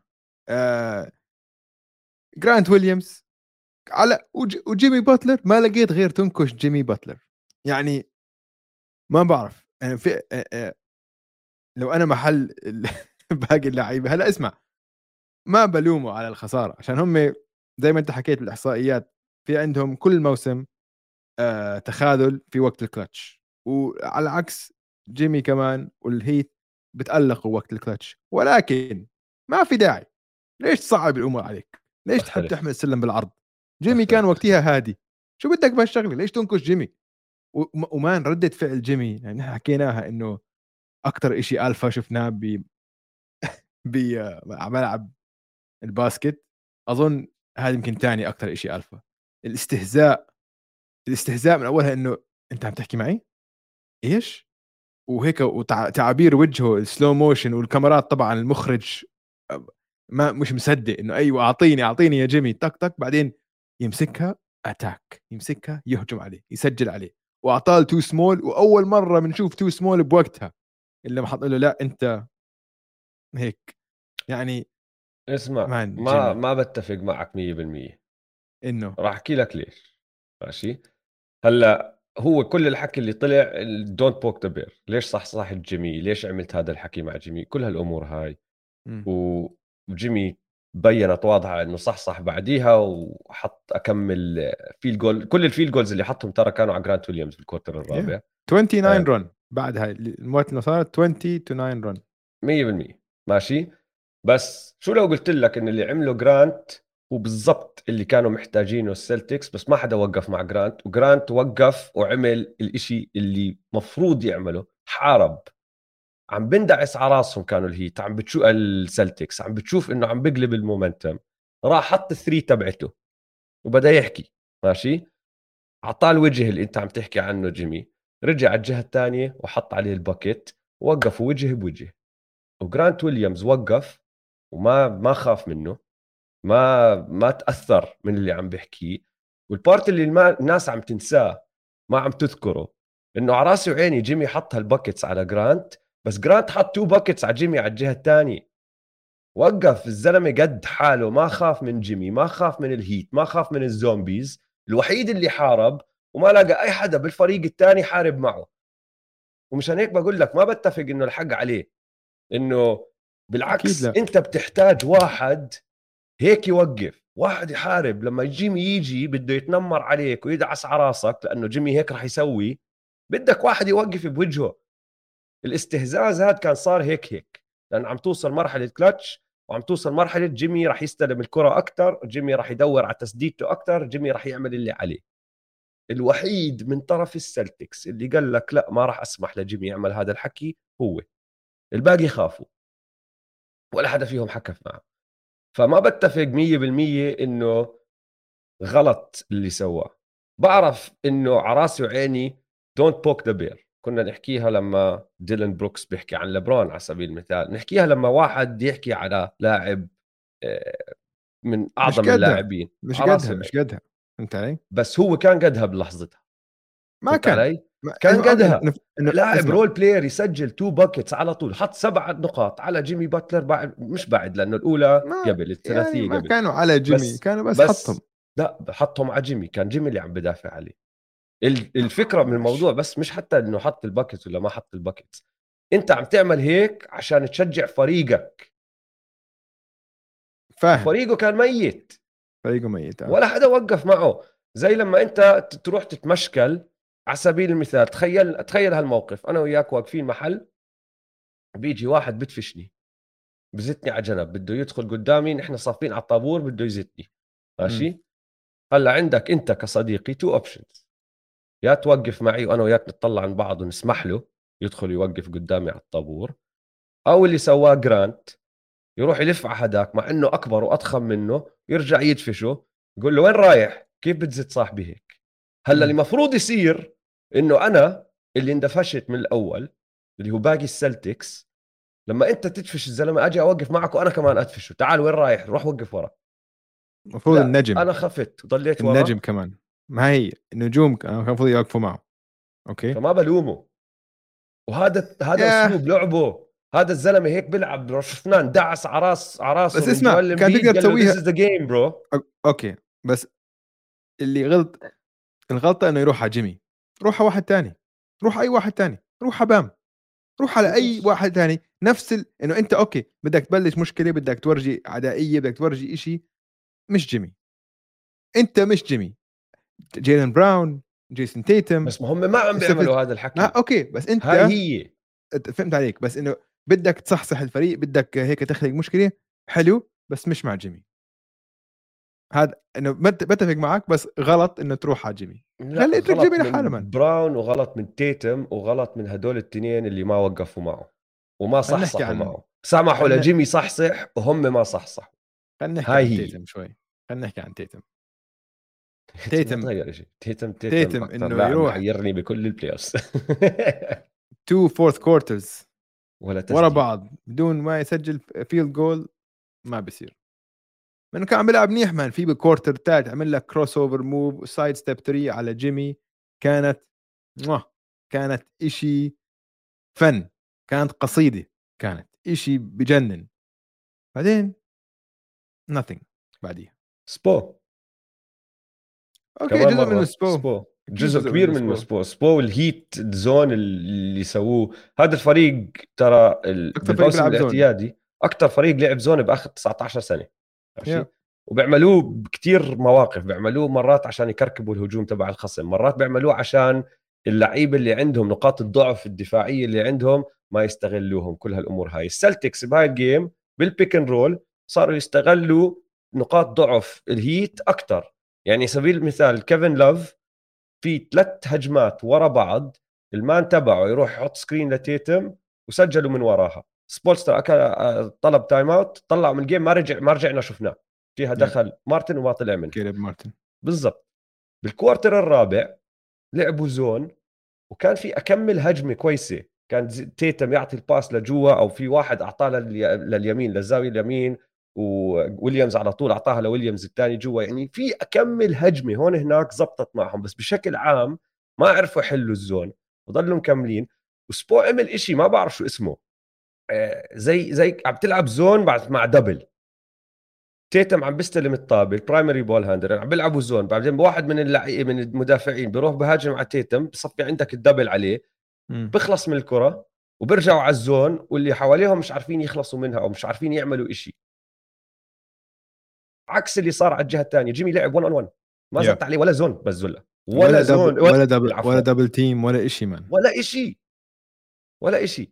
S1: جرانت ويليامز وجيمي باتلر ما لقيت غير تنكش جيمي باتلر. يعني ما بعرف يعني في لو انا محل باقي اللعيبه هلا اسمع، ما بلومه على الخساره عشان هم زي ما انت حكيت بالاحصائيات في عندهم كل موسم تخاذل في وقت الكلتش، وعلى عكس جيمي كمان والهيث بتألقوا وقت الكلتش. ولكن ما في داعي، ليش تصعب الامور عليك؟ ليش تحب
S2: بختلف،
S1: تحمل السلم بالعرض؟ جيمي كان وقتها
S2: بختلف.
S1: هادي. شو بدك بهالشغله؟ ليش تنكش جيمي؟ ومان ردة فعل جيمي يعني نحن حكيناها انه اكثر إشي الفا شفناه بملعب الباسكت. اظن هذا يمكن ثاني اكثر إشي الفا. الاستهزاء، الاستهزاء من اولها انه انت عم تحكي معي ايش؟ وهيك وتعابير وجهه السلو موشن والكاميرات طبعا المخرج ما مش مصدق انه ايوه اعطيني اعطيني يا جيمي تك تك. بعدين يمسكها اتاك، يمسكها يهجم عليه يسجل عليه. واعطاه تو سمول، واول مره بنشوف تو سمول بوقتها اللي ما حط له لا انت هيك يعني.
S2: اسمع،
S1: مان
S2: ما
S1: جيمي
S2: ما بتفق معك 100%.
S1: انه
S2: راح احكي لك ليش. ماشي. هلا هو كل الحكي اللي طلع دونت بوك ذا بير، ليش صح صح جيمي، ليش عملت هذا الحكي مع جيمي، كل هالامور هاي.
S1: مم.
S2: وجيمي بينت واضحه انه صح صح بعديها، وحط اكمل فيل جول. كل الفيل جولز اللي حطهم ترى كانوا على جرانت ويليامز بالكورتر
S1: yeah.
S2: الرابع.
S1: 29 رن بعد هاي الموت اللي صارت 20 to 9 رن.
S2: 100% ماشي. بس شو لو قلت لك ان اللي عمله جرانت هو بالضبط اللي كانوا محتاجينه السلتكس، بس ما حدا وقف مع جرانت، وجرانت وقف وعمل الاشي اللي مفروض يعمله، حارب. عم بندعس على راسهم كانوا الهيت، عم بتشوف السلتكس، عم بتشوف انه عم بقلب المومنتم. راح حط الثري تبعته وبدا يحكي ماشي. عطاه الوجه اللي انت عم تحكي عنه جيمي، رجع على الجهة الثانية وحط عليه الباكيت، وقفوا وجه بوجه. وجرانت ويليامز وقف وما خاف منه، ما تأثر من اللي عم بيحكيه. والبارت اللي الناس عم تنساه، ما عم تذكره، انه على راسي وعيني جيمي حط هالباكيتس على جرانت، بس جرانت حط تو باكيتس على جيمي على الجهة الثانية. وقف الزلمة قد حاله، ما خاف من جيمي، ما خاف من الهيت، ما خاف من الزومبيز. الوحيد اللي حارب وما لقى اي حدا بالفريق الثاني حارب معه. ومشان هيك بقول لك ما بتفق انه الحق عليه، انه
S1: اكيد
S2: بالعكس
S1: لا.
S2: انت بتحتاج واحد هيك يوقف، واحد يحارب. لما جيمي يجي بده يتنمر عليك ويدعس على راسك لانه جيمي هيك راح يسوي، بدك واحد يوقف بوجهه. الاستهزاز هذا كان صار هيك لان عم توصل مرحله كلتش، وعم توصل مرحله جيمي راح يستلم الكره اكثر، جيمي راح يدور على تسديدته اكثر، جيمي راح يعمل اللي عليه. الوحيد من طرف السلتكس اللي قال لك لا ما راح اسمح لجيمي يعمل هذا الحكي هو. الباقي خافوا، ولا حدا فيهم حكى معه. فما بتفق 100% انه غلط اللي سواه. بعرف انه على راسي وعيني دونت بوك ذا بير، كنا نحكيها لما ديلان بروكس بيحكي عن لبرون على سبيل المثال، نحكيها لما واحد يحكي على لاعب من
S1: مش
S2: اعظم
S1: قدها،
S2: اللاعبين.
S1: مش
S2: على
S1: قدها،
S2: راسي
S1: مش
S2: وعيني،
S1: قدها. فهمت علي؟
S2: بس هو كان قدها بلحظتها.
S1: ما
S2: فهمت
S1: كان.
S2: علي؟ كان
S1: اوكي
S2: قدها.
S1: انه
S2: لاعب
S1: اسمع.
S2: رول بلاير يسجل 2 باكيتس على طول، حط 7 نقاط على جيمي باتلر بعد، مش بعد لانه الاولى
S1: ما
S2: قبل
S1: يعني
S2: الثلاثيه
S1: ما
S2: قبل.
S1: كانوا على جيمي،
S2: بس
S1: كانوا بس حطهم.
S2: بس لا، حطهم على جيمي، كان جيمي اللي عم بدافع عليه. الفكره من
S1: ماشي
S2: الموضوع بس مش حتى انه حط الباكيت ولا ما حط الباكيت، انت عم تعمل هيك عشان تشجع فريقك،
S1: فاهم.
S2: وفريقه كان ميت،
S1: فريقه ميت
S2: ولا حدا وقف معه. زي لما انت تروح تتمشكل، على سبيل المثال تخيل هالموقف، انا وياك واقفين محل، بيجي واحد بتفشني، بزتني على جنب، بده يدخل قدامي، نحن صافين على الطابور، بده يزتني،
S1: امم.
S2: ماشي. هلا عندك انت كصديقي تو اوبشنز، يا توقف معي وانا وياك نطلع عن بعض ونسمح له يدخل يوقف قدامي على الطابور، او اللي سواه جرانت، يروح يلف على هداك مع انه اكبر واضخم منه، يرجع يدفشه، يقول له وين رايح، كيف بتزت صاحبي هيك. هلا اللي
S1: امم.
S2: المفروض يصير انه انا اللي اندفشت من الاول، اللي هو باقي السلتكس، لما انت تدفش الزلمه اجي اوقف معك وانا كمان ادفشه، تعال وين رايح، روح وقف ورا.
S1: المفروض
S2: لا
S1: النجم.
S2: انا خفت وضليت
S1: النجم
S2: ورا.
S1: كمان. ما هي النجوم كان المفروض يوقفوا معه. اوكي.
S2: فما بلومه، وهذا
S1: ياه.
S2: اسلوب لعبه. هذا الزلمه هيك بيلعب، شفناه دعس على راسه
S1: بس
S2: من
S1: اسمع،
S2: جوال
S1: كان تقدر
S2: امبيد، قال له this
S1: تسويها.
S2: is the game bro.
S1: اوكي. بس اللي غلط، الغلطه انه يروح على جيمي. روح على واحد تاني، روح اي واحد تاني، روح على بام، روح على اي
S2: بس
S1: واحد تاني نفس انه انت اوكي بدك تبلش مشكله، بدك تورجي عدائيه، بدك تورجي إشي. مش جيمي، انت مش جيمي. جيلن براون، جيسون تيتم،
S2: بس ما هم ما عم
S1: ستيفن.
S2: بيعملوا هذا
S1: ما
S2: الحكي.
S1: اوكي بس
S2: هاي
S1: انت
S2: هي.
S1: فهمت عليك، بس انه بدك تصحصح الفريق، بدك هيك تخلق مشكله. حلو بس مش مع جيمي. هذا انه بتفق معك، بس غلط انه تروح على جيمي.
S2: لا،
S1: خلي اترك جيمي
S2: غلط
S1: لحاله
S2: من
S1: من.
S2: براون وغلط من تيتم وغلط من هدول التنين اللي ما وقفوا معه وما
S1: خلينا نحكي
S2: صحصحوا
S1: عن
S2: معه، سمحوا
S1: خلينا
S2: لجيمي صحصح وهم ما صحصحوا.
S1: خلينا نحكي
S2: هاي
S1: عن
S2: هي.
S1: تيتم شوي. خلينا نحكي عن تيتم.
S2: تيتم ما
S1: تيتم
S2: تغير شيء، تيتم
S1: تيتم
S2: اكثر
S1: انه
S2: لاعب
S1: يروح
S2: محيرني بكل البلايرز.
S1: 2 فورث كوارترز
S2: ولا
S1: ورا
S2: تسديد.
S1: بعض بدون ما يسجل فيلد جول. ما بصير. لانه كان عم بيلعب منيح مان، في بالكورتر الثالث عمل لك كروس اوفر موف وسايد ستيب 3 على جيمي. كانت كانت إشي فن. كانت قصيدة. كانت إشي بجنن. بعدين nothing بعديها.
S2: سبو
S1: اوكي
S2: كمان
S1: جزء من
S2: مرة،
S1: السبو.
S2: سبو
S1: اكيد
S2: جزء
S1: جزء
S2: كبير
S1: من
S2: منه،
S1: السبو.
S2: سبو والهيت زون اللي سووه. هذا الفريق ترى
S1: اكثر فريق
S2: بالموسم
S1: بيلعب زون.
S2: الاعتيادي اكثر فريق لعب زون باخر 19 سنة، ماشي.
S1: يا
S2: وبيعملوه بكتير مواقف، بيعملوه مرات عشان يكركبوا الهجوم تبع الخصم، مرات بيعملوه عشان اللعيبة اللي عندهم نقاط الضعف الدفاعية اللي عندهم ما يستغلوهم. كل هالامور هاي السلتكس بهاي الجيم بالبيك اند رول صاروا يستغلوا نقاط ضعف الهيت اكثر. يعني سبيل المثال كيفن لوف في 3 هجمات ورا بعض، المان تبعه يروح يحط سكرين لتيتم وسجلوا من وراها، سبولستر طلب تايم اوت، طلعوا من الجيم، ما رجعنا شفناه. فيها
S1: يا
S2: دخل مارتن وما طلع منها.
S1: كيليب مارتن.
S2: بالضبط. بالكوارتر الرابع لعبوا زون، وكان في اكمل هجمه كويسه، كان تيتم يعطي الباس لجوا، او في واحد اعطاه لليمين للزاويه اليمين، وويليامز على طول اعطاها لويليامز الثاني جوا. يعني في اكمل هجمه هون هناك زبطت معهم، بس بشكل عام ما عرفوا يحلوا الزون وضلوا مكملين. وسبو عمل إشي ما بعرف شو اسمه، زي عم تلعب زون بعد مع دبل، تيتم عم بيستلم الطابه البرايمري بول هاندر، عم بيلعبوا زون، بعدين واحد من المدافعين بيروح بهاجم على تيتم، بصفي عندك الدبل عليه،
S1: مم.
S2: بخلص من الكرة وبرجعوا على الزون، واللي حواليهم مش عارفين يخلصوا منها او مش عارفين يعملوا إشي. عكس اللي صار على الجهة الثانية، جيمي لعب 1 on 1، ما
S1: يا
S2: زت عليه ولا زون، بس زلة
S1: ولا
S2: ولا
S1: دبل
S2: زون
S1: ولا دبل ولا
S2: عفوا
S1: دبل تيم ولا إشي مان.
S2: ولا إشي ولا إشي.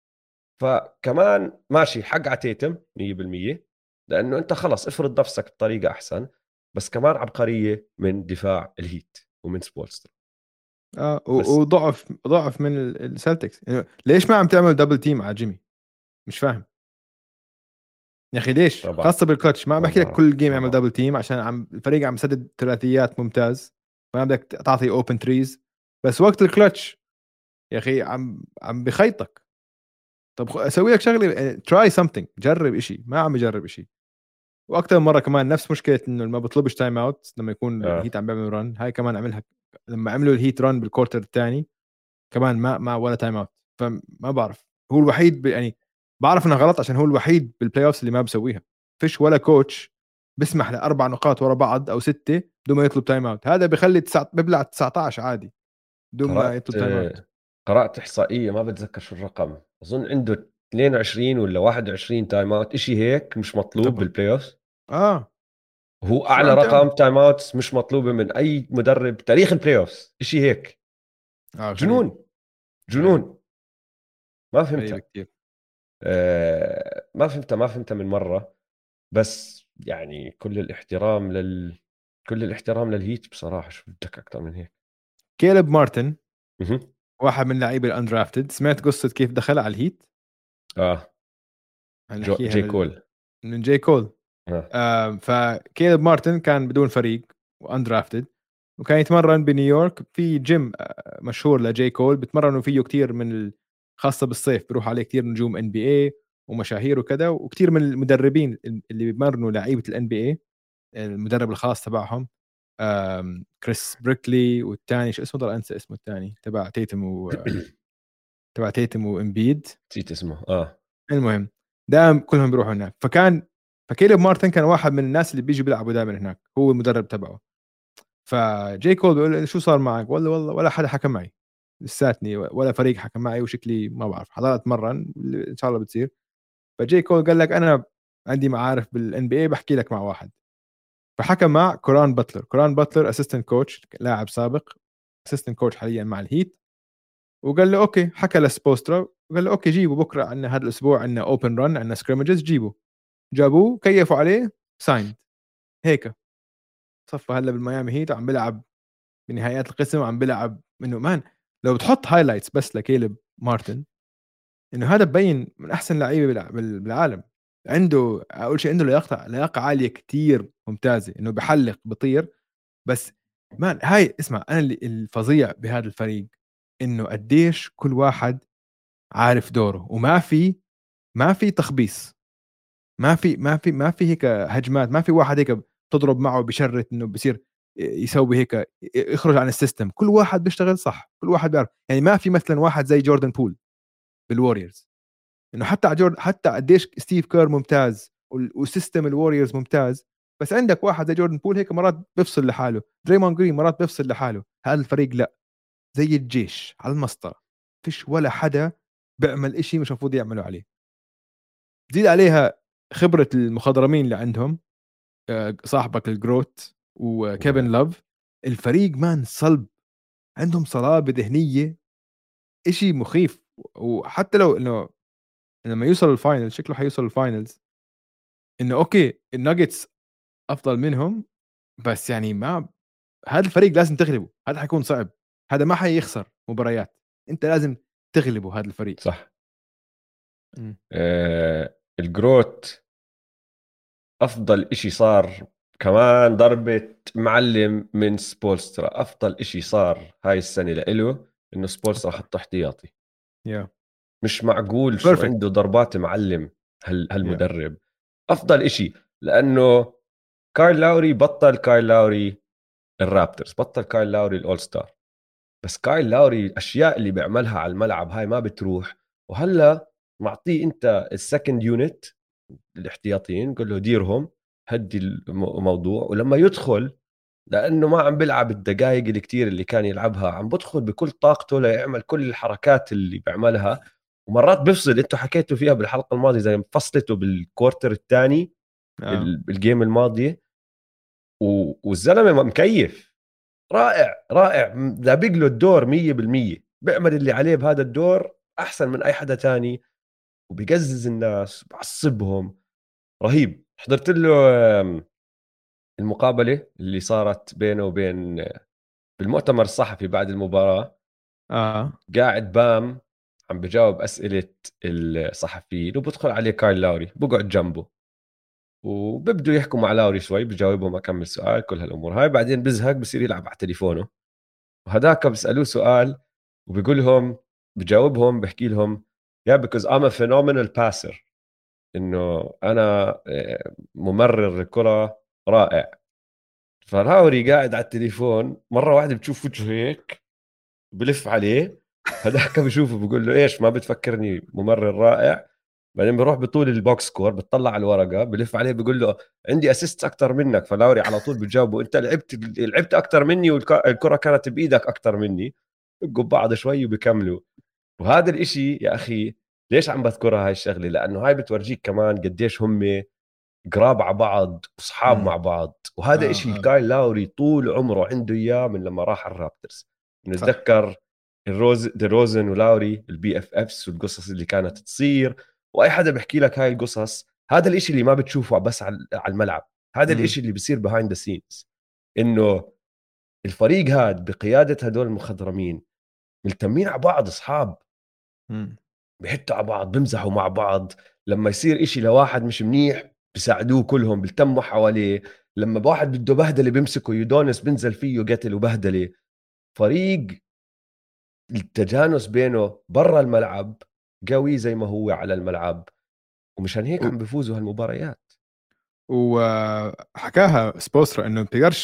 S2: فكمان ماشي حق على تيتم 100%، لانه انت خلص افرض نفسك بطريقة احسن، بس كمان عبقرية من دفاع الهيت ومن سبولستر. بس
S1: وضعف من السلتكس. يعني ليش ما عم تعمل دبل تيم على جيمي؟ مش فاهم يا اخي ليش،
S2: ما بعرف
S1: خاصه بالكلتش. ما عم
S2: ما
S1: بحكي لك
S2: بعرف
S1: كل جيم
S2: ما
S1: يعمل
S2: بعرف
S1: دبل تيم عشان الفريق عم يسدد ثلاثيات ممتاز، ما بدك تعطي اوبن تريز. بس وقت الكلتش يا اخي عم بخيطك. طب اسوي لك شغله، تراي سمثينج، جرب إشي. ما عم يجرب إشي. واكثر مره كمان نفس مشكله انه ما بطلبش تايم اوت لما يكون
S2: آه.
S1: الهيت عم بيعمل رن. هاي كمان عملها لما عملوا الهيت رن بالكورتر الثاني. كمان ما ولا تايم اوت. فما بعرف، هو الوحيد يعني بعرف انه غلط عشان هو الوحيد بالبلاي اوفs اللي ما بسويها. فيش ولا كوتش بيسمح لاربع نقاط ورا بعض او سته بدون ما يطلب تايم اوت. هذا بيخلي بيبلع 19 عادي بدون ما
S2: قرات
S1: يطلب تايم اوت.
S2: قرات احصائيه ما بتذكر شو الرقم، اظن عنده 22 ولا 21 تايم اوت، شيء هيك مش مطلوب
S1: طبعا.
S2: بالبلاي اوف.
S1: اه.
S2: وهو
S1: شو
S2: اعلى
S1: عم تعمل؟
S2: رقم تايم اوتس مش مطلوبه من اي مدرب تاريخ البلاي اوف، شيء هيك.
S1: اه غريب.
S2: جنون،
S1: غريب.
S2: جنون. ما
S1: غريب
S2: فهمتها.
S1: كثير.
S2: ما فهمتها من مره. بس يعني كل الاحترام للهيت بصراحه، شو بدك اكثر من هيك.
S1: كيلب مارتن
S2: مهم.
S1: واحد من اللعيبه الاندرافتد، سمعت قصه كيف دخل على الهيت؟
S2: اه.
S1: هنحكيها
S2: جي كول.
S1: من جاي كول.
S2: اه.
S1: فكيلب مارتن كان بدون فريق واندرافتد، وكان يتمرن بنيويورك في جيم مشهور لجاي كول، بتمرنوا فيه كتير خاصة بالصيف بيروح عليه كتير نجوم ان بي اي ومشاهير وكذا، وكتير من المدربين اللي بيمرنوا لعيبة الان بي اي، المدرب الخاص تبعهم كريس بريكلي، والثاني شو اسمه، ضل انسى اسمه الثاني تبع تيتم تبع تيتم وامبيد.
S2: نسيت اسمه. اه.
S1: المهم دائما كلهم بيروحوا هناك. فكيلب مارتن كان واحد من الناس اللي بيجوا بيلعبوا دائما هناك، هو المدرب تبعه. فجاي كول بيقول له شو صار معك؟ والله ولا حدا حكى معي لساتني، ولا فريق حكى معي، وشكلي ما بعرف حضرت اتمرن ان شاء الله بتصير. فجاي كول قال لك انا عندي معارف بالان بي اي، بحكي لك مع واحد. فحكى مع كوران باتلر. كوران باتلر اسيستنت كوتش، لاعب سابق، اسيستنت كوتش حاليا مع الهيت. وقال له اوكي، حكى لسبوسترا وقال له اوكي جيبه بكره، عندنا هذا الاسبوع عندنا اوبن رن، عندنا سكريمجز، جيبه. جابوه كيفوا عليه، سايند هيك. صفى هلا بالميامي هيت، عم بيلعب بنهايات القسم، وعم بيلعب انه مان. لو بتحط هايلايتس بس لكيلب مارتن، انه هذا ببين من احسن لعيبه بالعالم. عنده اول شيء عنده لياقه عاليه كتير ممتازه، انه بحلق بطير. بس مان هاي اسمع، انا اللي الفظيع بهذا الفريق انه قديش كل واحد عارف دوره، ما في تخبيص، ما في هيك هجمات، ما في واحد هيك بتضرب معه بشرت انه بصير يسوي هيك يخرج عن السيستم. كل واحد بيشتغل صح، كل واحد بيعرف. يعني ما في مثلا واحد زي جوردن بول بالوريورز، انه حتى على حتى قديش ستيف كير ممتاز وسيستم الوريورز ممتاز، بس عندك واحد زي جوردن بول هيك مرات بيفصل لحاله، دريمون جرين مرات بيفصل لحاله. هذا الفريق لا، زي الجيش على المسطره، فيش ولا حدا بيعمل إشي مش المفروض يعملوا عليه. زيد عليها خبرة المخضرمين اللي عندهم، صاحبك الجروت وكيفن لاف. الفريق مان صلب، عندهم صلابة ذهنية إشي مخيف. وحتى لو انه لما يوصل الفاينل، شكله حيوصل الفاينلز، انه اوكي الناجتس افضل منهم، بس يعني ما هذا الفريق لازم تغلبه، هذا حيكون صعب، هذا ما حيخسر مباريات، انت لازم تغلبه هذا الفريق.
S2: صح.
S1: مم.
S2: الجروت افضل اشي صار، كمان ضربة معلم من سبولسترا. افضل اشي صار هاي السنة لإله انه سبولسترا
S1: صح.
S2: حطه احتياطي.
S1: يا
S2: مش معقول شو عنده
S1: بيرفكت.
S2: ضربات معلم.
S1: يا
S2: هالمدرب افضل اشي، لانه كايل لاوري بطل، كايل لاوري الرابترز بطل، كايل لاوري الاول ستار. بس كايل لاوري الاشياء اللي بيعملها على الملعب هاي ما بتروح. وهلا معطيه انت السكند يونت الاحتياطيين، قل له ديرهم، هدي الموضوع. ولما يدخل، لانه ما عم بيلعب الدقائق اللي كتير اللي كان يلعبها، عم بدخل بكل طاقته ليعمل كل الحركات اللي بيعملها. ومرات بفصل، انتوا حكيتوا فيها بالحلقه الماضيه زي ما فصلته بالكوارتر الثاني
S1: اه
S2: بالجيم الماضيه. والزلمه مكيف، رائع رائع، لابق له الدور 100%، بيعمل اللي عليه بهذا الدور احسن من اي حدا تاني. وبيقزز الناس، بعصبهم. رهيب. حضرت له المقابله اللي صارت بينه وبين بالمؤتمر الصحفي بعد المباراه.
S1: اه
S2: قاعد بام عم بجاوب اسئله الصحفيين، وبدخل عليه كايل لاوري بقعد جنبه، وببدوا يحكوا مع لاوري شوي، بجاوبهم اكمل سؤال، كل هالامور هاي. بعدين بزهق بصير يلعب على تليفونه. وهداك بيسالوه سؤال وبيقول لهم، بجاوبهم بحكي لهم yeah because I'm a phenomenal passer، انه انا ممرر الكره رائع. فلاوري قاعد على التليفون، مره واحده بتشوف وجهه هيك، بلف عليه، هذاك بشوفه بقول له ايش ما بتفكرني ممرر رائع. بعدين بروح بطول البوكس سكور، بتطلع على الورقه، بلف عليه بقول له عندي اسيست اكثر منك. فلاوري على طول بتجاوبه انت لعبت اكثر مني والكره كانت بايدك اكثر مني. بقوا بعض شوي وبكملوا. وهذا الاشي يا اخي، ليش عم بذكرها هاي الشغله؟ لانه هاي بتورجيك كمان قديش هم قراب على بعض واصحاب
S1: امم
S2: مع بعض. وهذا اشي
S1: اه
S2: الكايل لاوري طول عمره عنده اياه من لما راح الرابترز.
S1: صح.
S2: نتذكر دي روزن ولاوري البي اف افس والقصص اللي كانت تصير. واي حدا بحكي لك هاي القصص، هذا الاشي اللي ما بتشوفه بس على الملعب. هذا
S1: امم
S2: الاشي اللي بيصير behind the scenes. انه الفريق هاد بقيادة هدول المخضرمين ملتمين على بعض، اصحاب،
S1: امم
S2: بيحطوا على بعض، بمزحوا مع بعض. لما يصير إشي لواحد مش منيح بيساعدوه كلهم، بيلتموا حواليه. لما بواحد بده بهدله بيمسكه يودونس بنزل فيه قتل وبهدله. فريق التجانس بينه برا الملعب قوي زي ما هو على الملعب. ومشان هيك عم بيفوزوا هالمباريات.
S1: وحكاها سبوسترا انه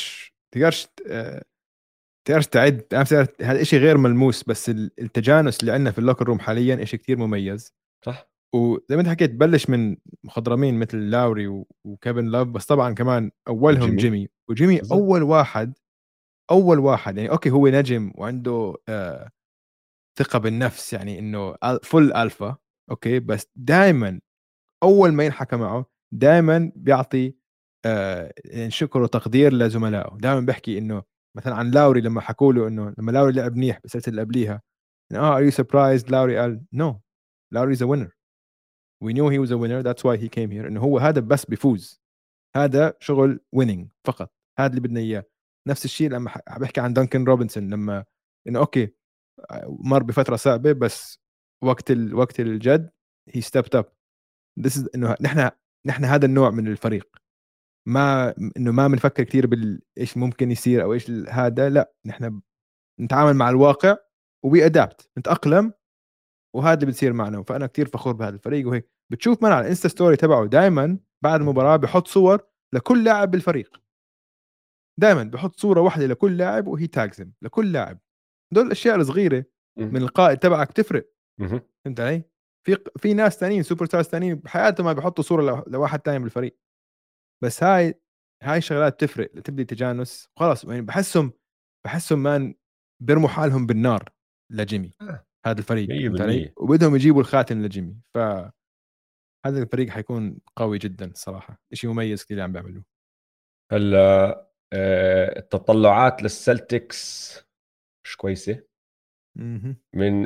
S1: تقدرش تعد. هذا إشي غير ملموس، بس التجانس اللي عندنا في اللوكر روم حاليا إشي كتير مميز.
S2: صح.
S1: وزي ما انت حكيت بلش من مخضرمين مثل لاوري وكيفن لاف، بس طبعا كمان اولهم
S2: وجيمي.
S1: جيمي. وجيمي
S2: بالضبط.
S1: اول واحد يعني اوكي هو نجم وعنده ثقة بالنفس، يعني انه فل الفا. اوكي بس دائما اول ما ينحكى معه دائما بيعطي يعني شكر وتقدير لزملائه. دائما بيحكي انه مثلا عن لاوري لما حكوا له انه لما لاوري لعب منيح بالسلسله اللي قبليها، اه ار يو سربرايزد، لاوري قال نو، لاوري از ا وينر، وي نيو هي واز ا وينر ذاتس واي هي كيم هير. انه هو هذا بس بيفوز، هذا شغل ويننج فقط، هذا اللي بدنا اياه. نفس الشيء لما بحكي عن دانكن روبنسون، لما انه اوكي مر بفتره صعبه، بس وقت الجد هي ستيبت اب. This is انه نحن هذا النوع من الفريق. ما انه ما بنفكر كثير ايش ممكن يصير او ايش هذا، لا نحن نتعامل مع الواقع وبي ادابت نتاقلم، وهذا اللي بتصير معنا. فانا كثير فخور بهذا الفريق. وهيك بتشوف من على الانستا ستوري تبعه دائما بعد المباراه بحط صور لكل لاعب بالفريق. دائما بحط صوره واحده لكل لاعب وهي تاجزم لكل لاعب. دول الاشياء الصغيره
S2: مم.
S1: من القائد تبعك تفرق.
S2: مهم.
S1: فهمت علي؟ في ناس ثانيين سوبر ستارز ثانيين بحياتهم ما بيحطوا صوره لواحد ثاني بالفريق. بس هاي شغلات تفرق لتبدي تجانس خلاص. يعني بحسهم مان بيرموا حالهم بالنار لجيمي.
S2: آه،
S1: هذا الفريق فهمت علي؟
S2: 100%.
S1: وبدهم يجيبوا الخاتم لجيمي. فهذا الفريق حيكون قوي جدا الصراحه، شيء مميز كثير عم بيعملوه.
S2: هلا التطلعات للسلتكس مش كويسة.
S1: مهم.
S2: من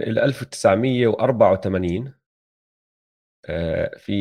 S2: 1984 في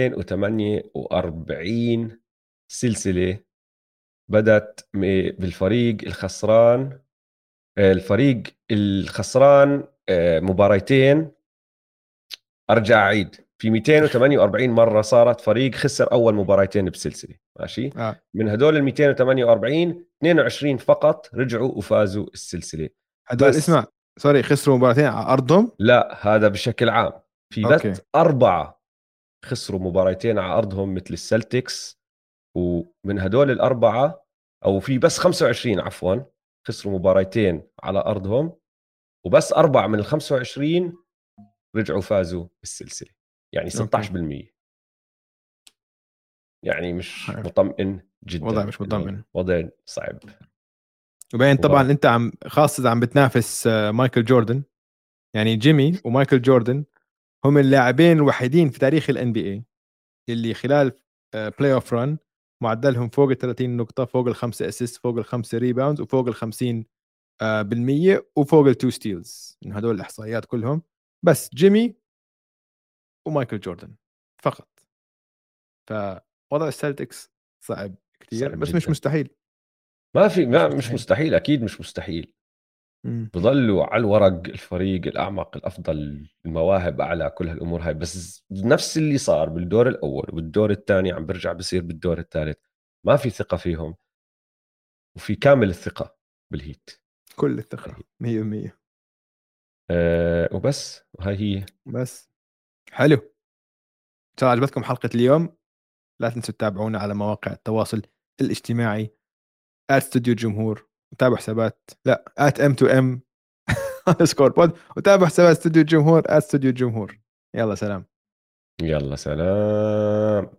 S2: 248 سلسلة بدت بالفريق الخسران. الفريق الخسران مباريتين. ارجع اعيد، في 248 مرة صارت فريق خسر اول مباريتين بسلسلة، ماشي.
S1: اه
S2: من هدول ال 248 22 فقط رجعوا وفازوا السلسلة.
S1: هدول
S2: بس
S1: اسمع، سوري، خسروا مباراتين على ارضهم.
S2: لا، هذا بشكل عام. في بس
S1: اوكي
S2: 4 خسروا مباريتين على أرضهم مثل السلتكس. ومن هدول الأربعة، أو في بس 25 عفوا، خسروا مباريتين على أرضهم. وبس 4 من ال 25 رجعوا فازوا بالسلسلة، يعني
S1: اوكي
S2: 16%. يعني مش مطمئن
S1: وضع
S2: جدا
S1: مش
S2: الوضع،
S1: مطمئن.
S2: وضع صعب.
S1: وبين طبعا
S2: مباراة.
S1: انت عم خاصة عم بتنافس مايكل جوردن. يعني جيمي ومايكل جوردن هم اللاعبين الوحيدين في تاريخ الان بي اي اللي خلال بلاي اوف ران معدلهم فوق ال 30 نقطة، فوق الخمسة اسيست، فوق الخمسة ريباوندز، وفوق ال 50 بالمية، وفوق التو ستيلز. من هدول الاحصائيات كلهم بس جيمي ومايكل جوردن فقط. فوضع السلتكس صعب كثير
S2: صعب
S1: بس مش
S2: جدا.
S1: مستحيل.
S2: ما في،
S1: مش
S2: مش
S1: مستحيل.
S2: مستحيل، أكيد مش مستحيل.
S1: مم.
S2: بضلوا على الورق الفريق الأعمق الأفضل، المواهب أعلى، كل هالأمور هاي. بس نفس اللي صار بالدور الأول وبالدور الثاني عم برجع بصير بالدور الثالث. ما في ثقة فيهم، وفي كامل الثقة بالهيت.
S1: كل
S2: هاي
S1: الثقة
S2: هي.
S1: 100%.
S2: وبس، وهي هي.
S1: بس حلو. إن شاء الله عجبتكم حلقة اليوم. لا تنسوا تتابعونا على مواقع التواصل الاجتماعي @استوديو الجمهور. وتابعوا حسابات لا @M2M سكور بود. وتابع حسابات استوديو الجمهور @استوديو الجمهور. يلا سلام.
S2: يلا سلام.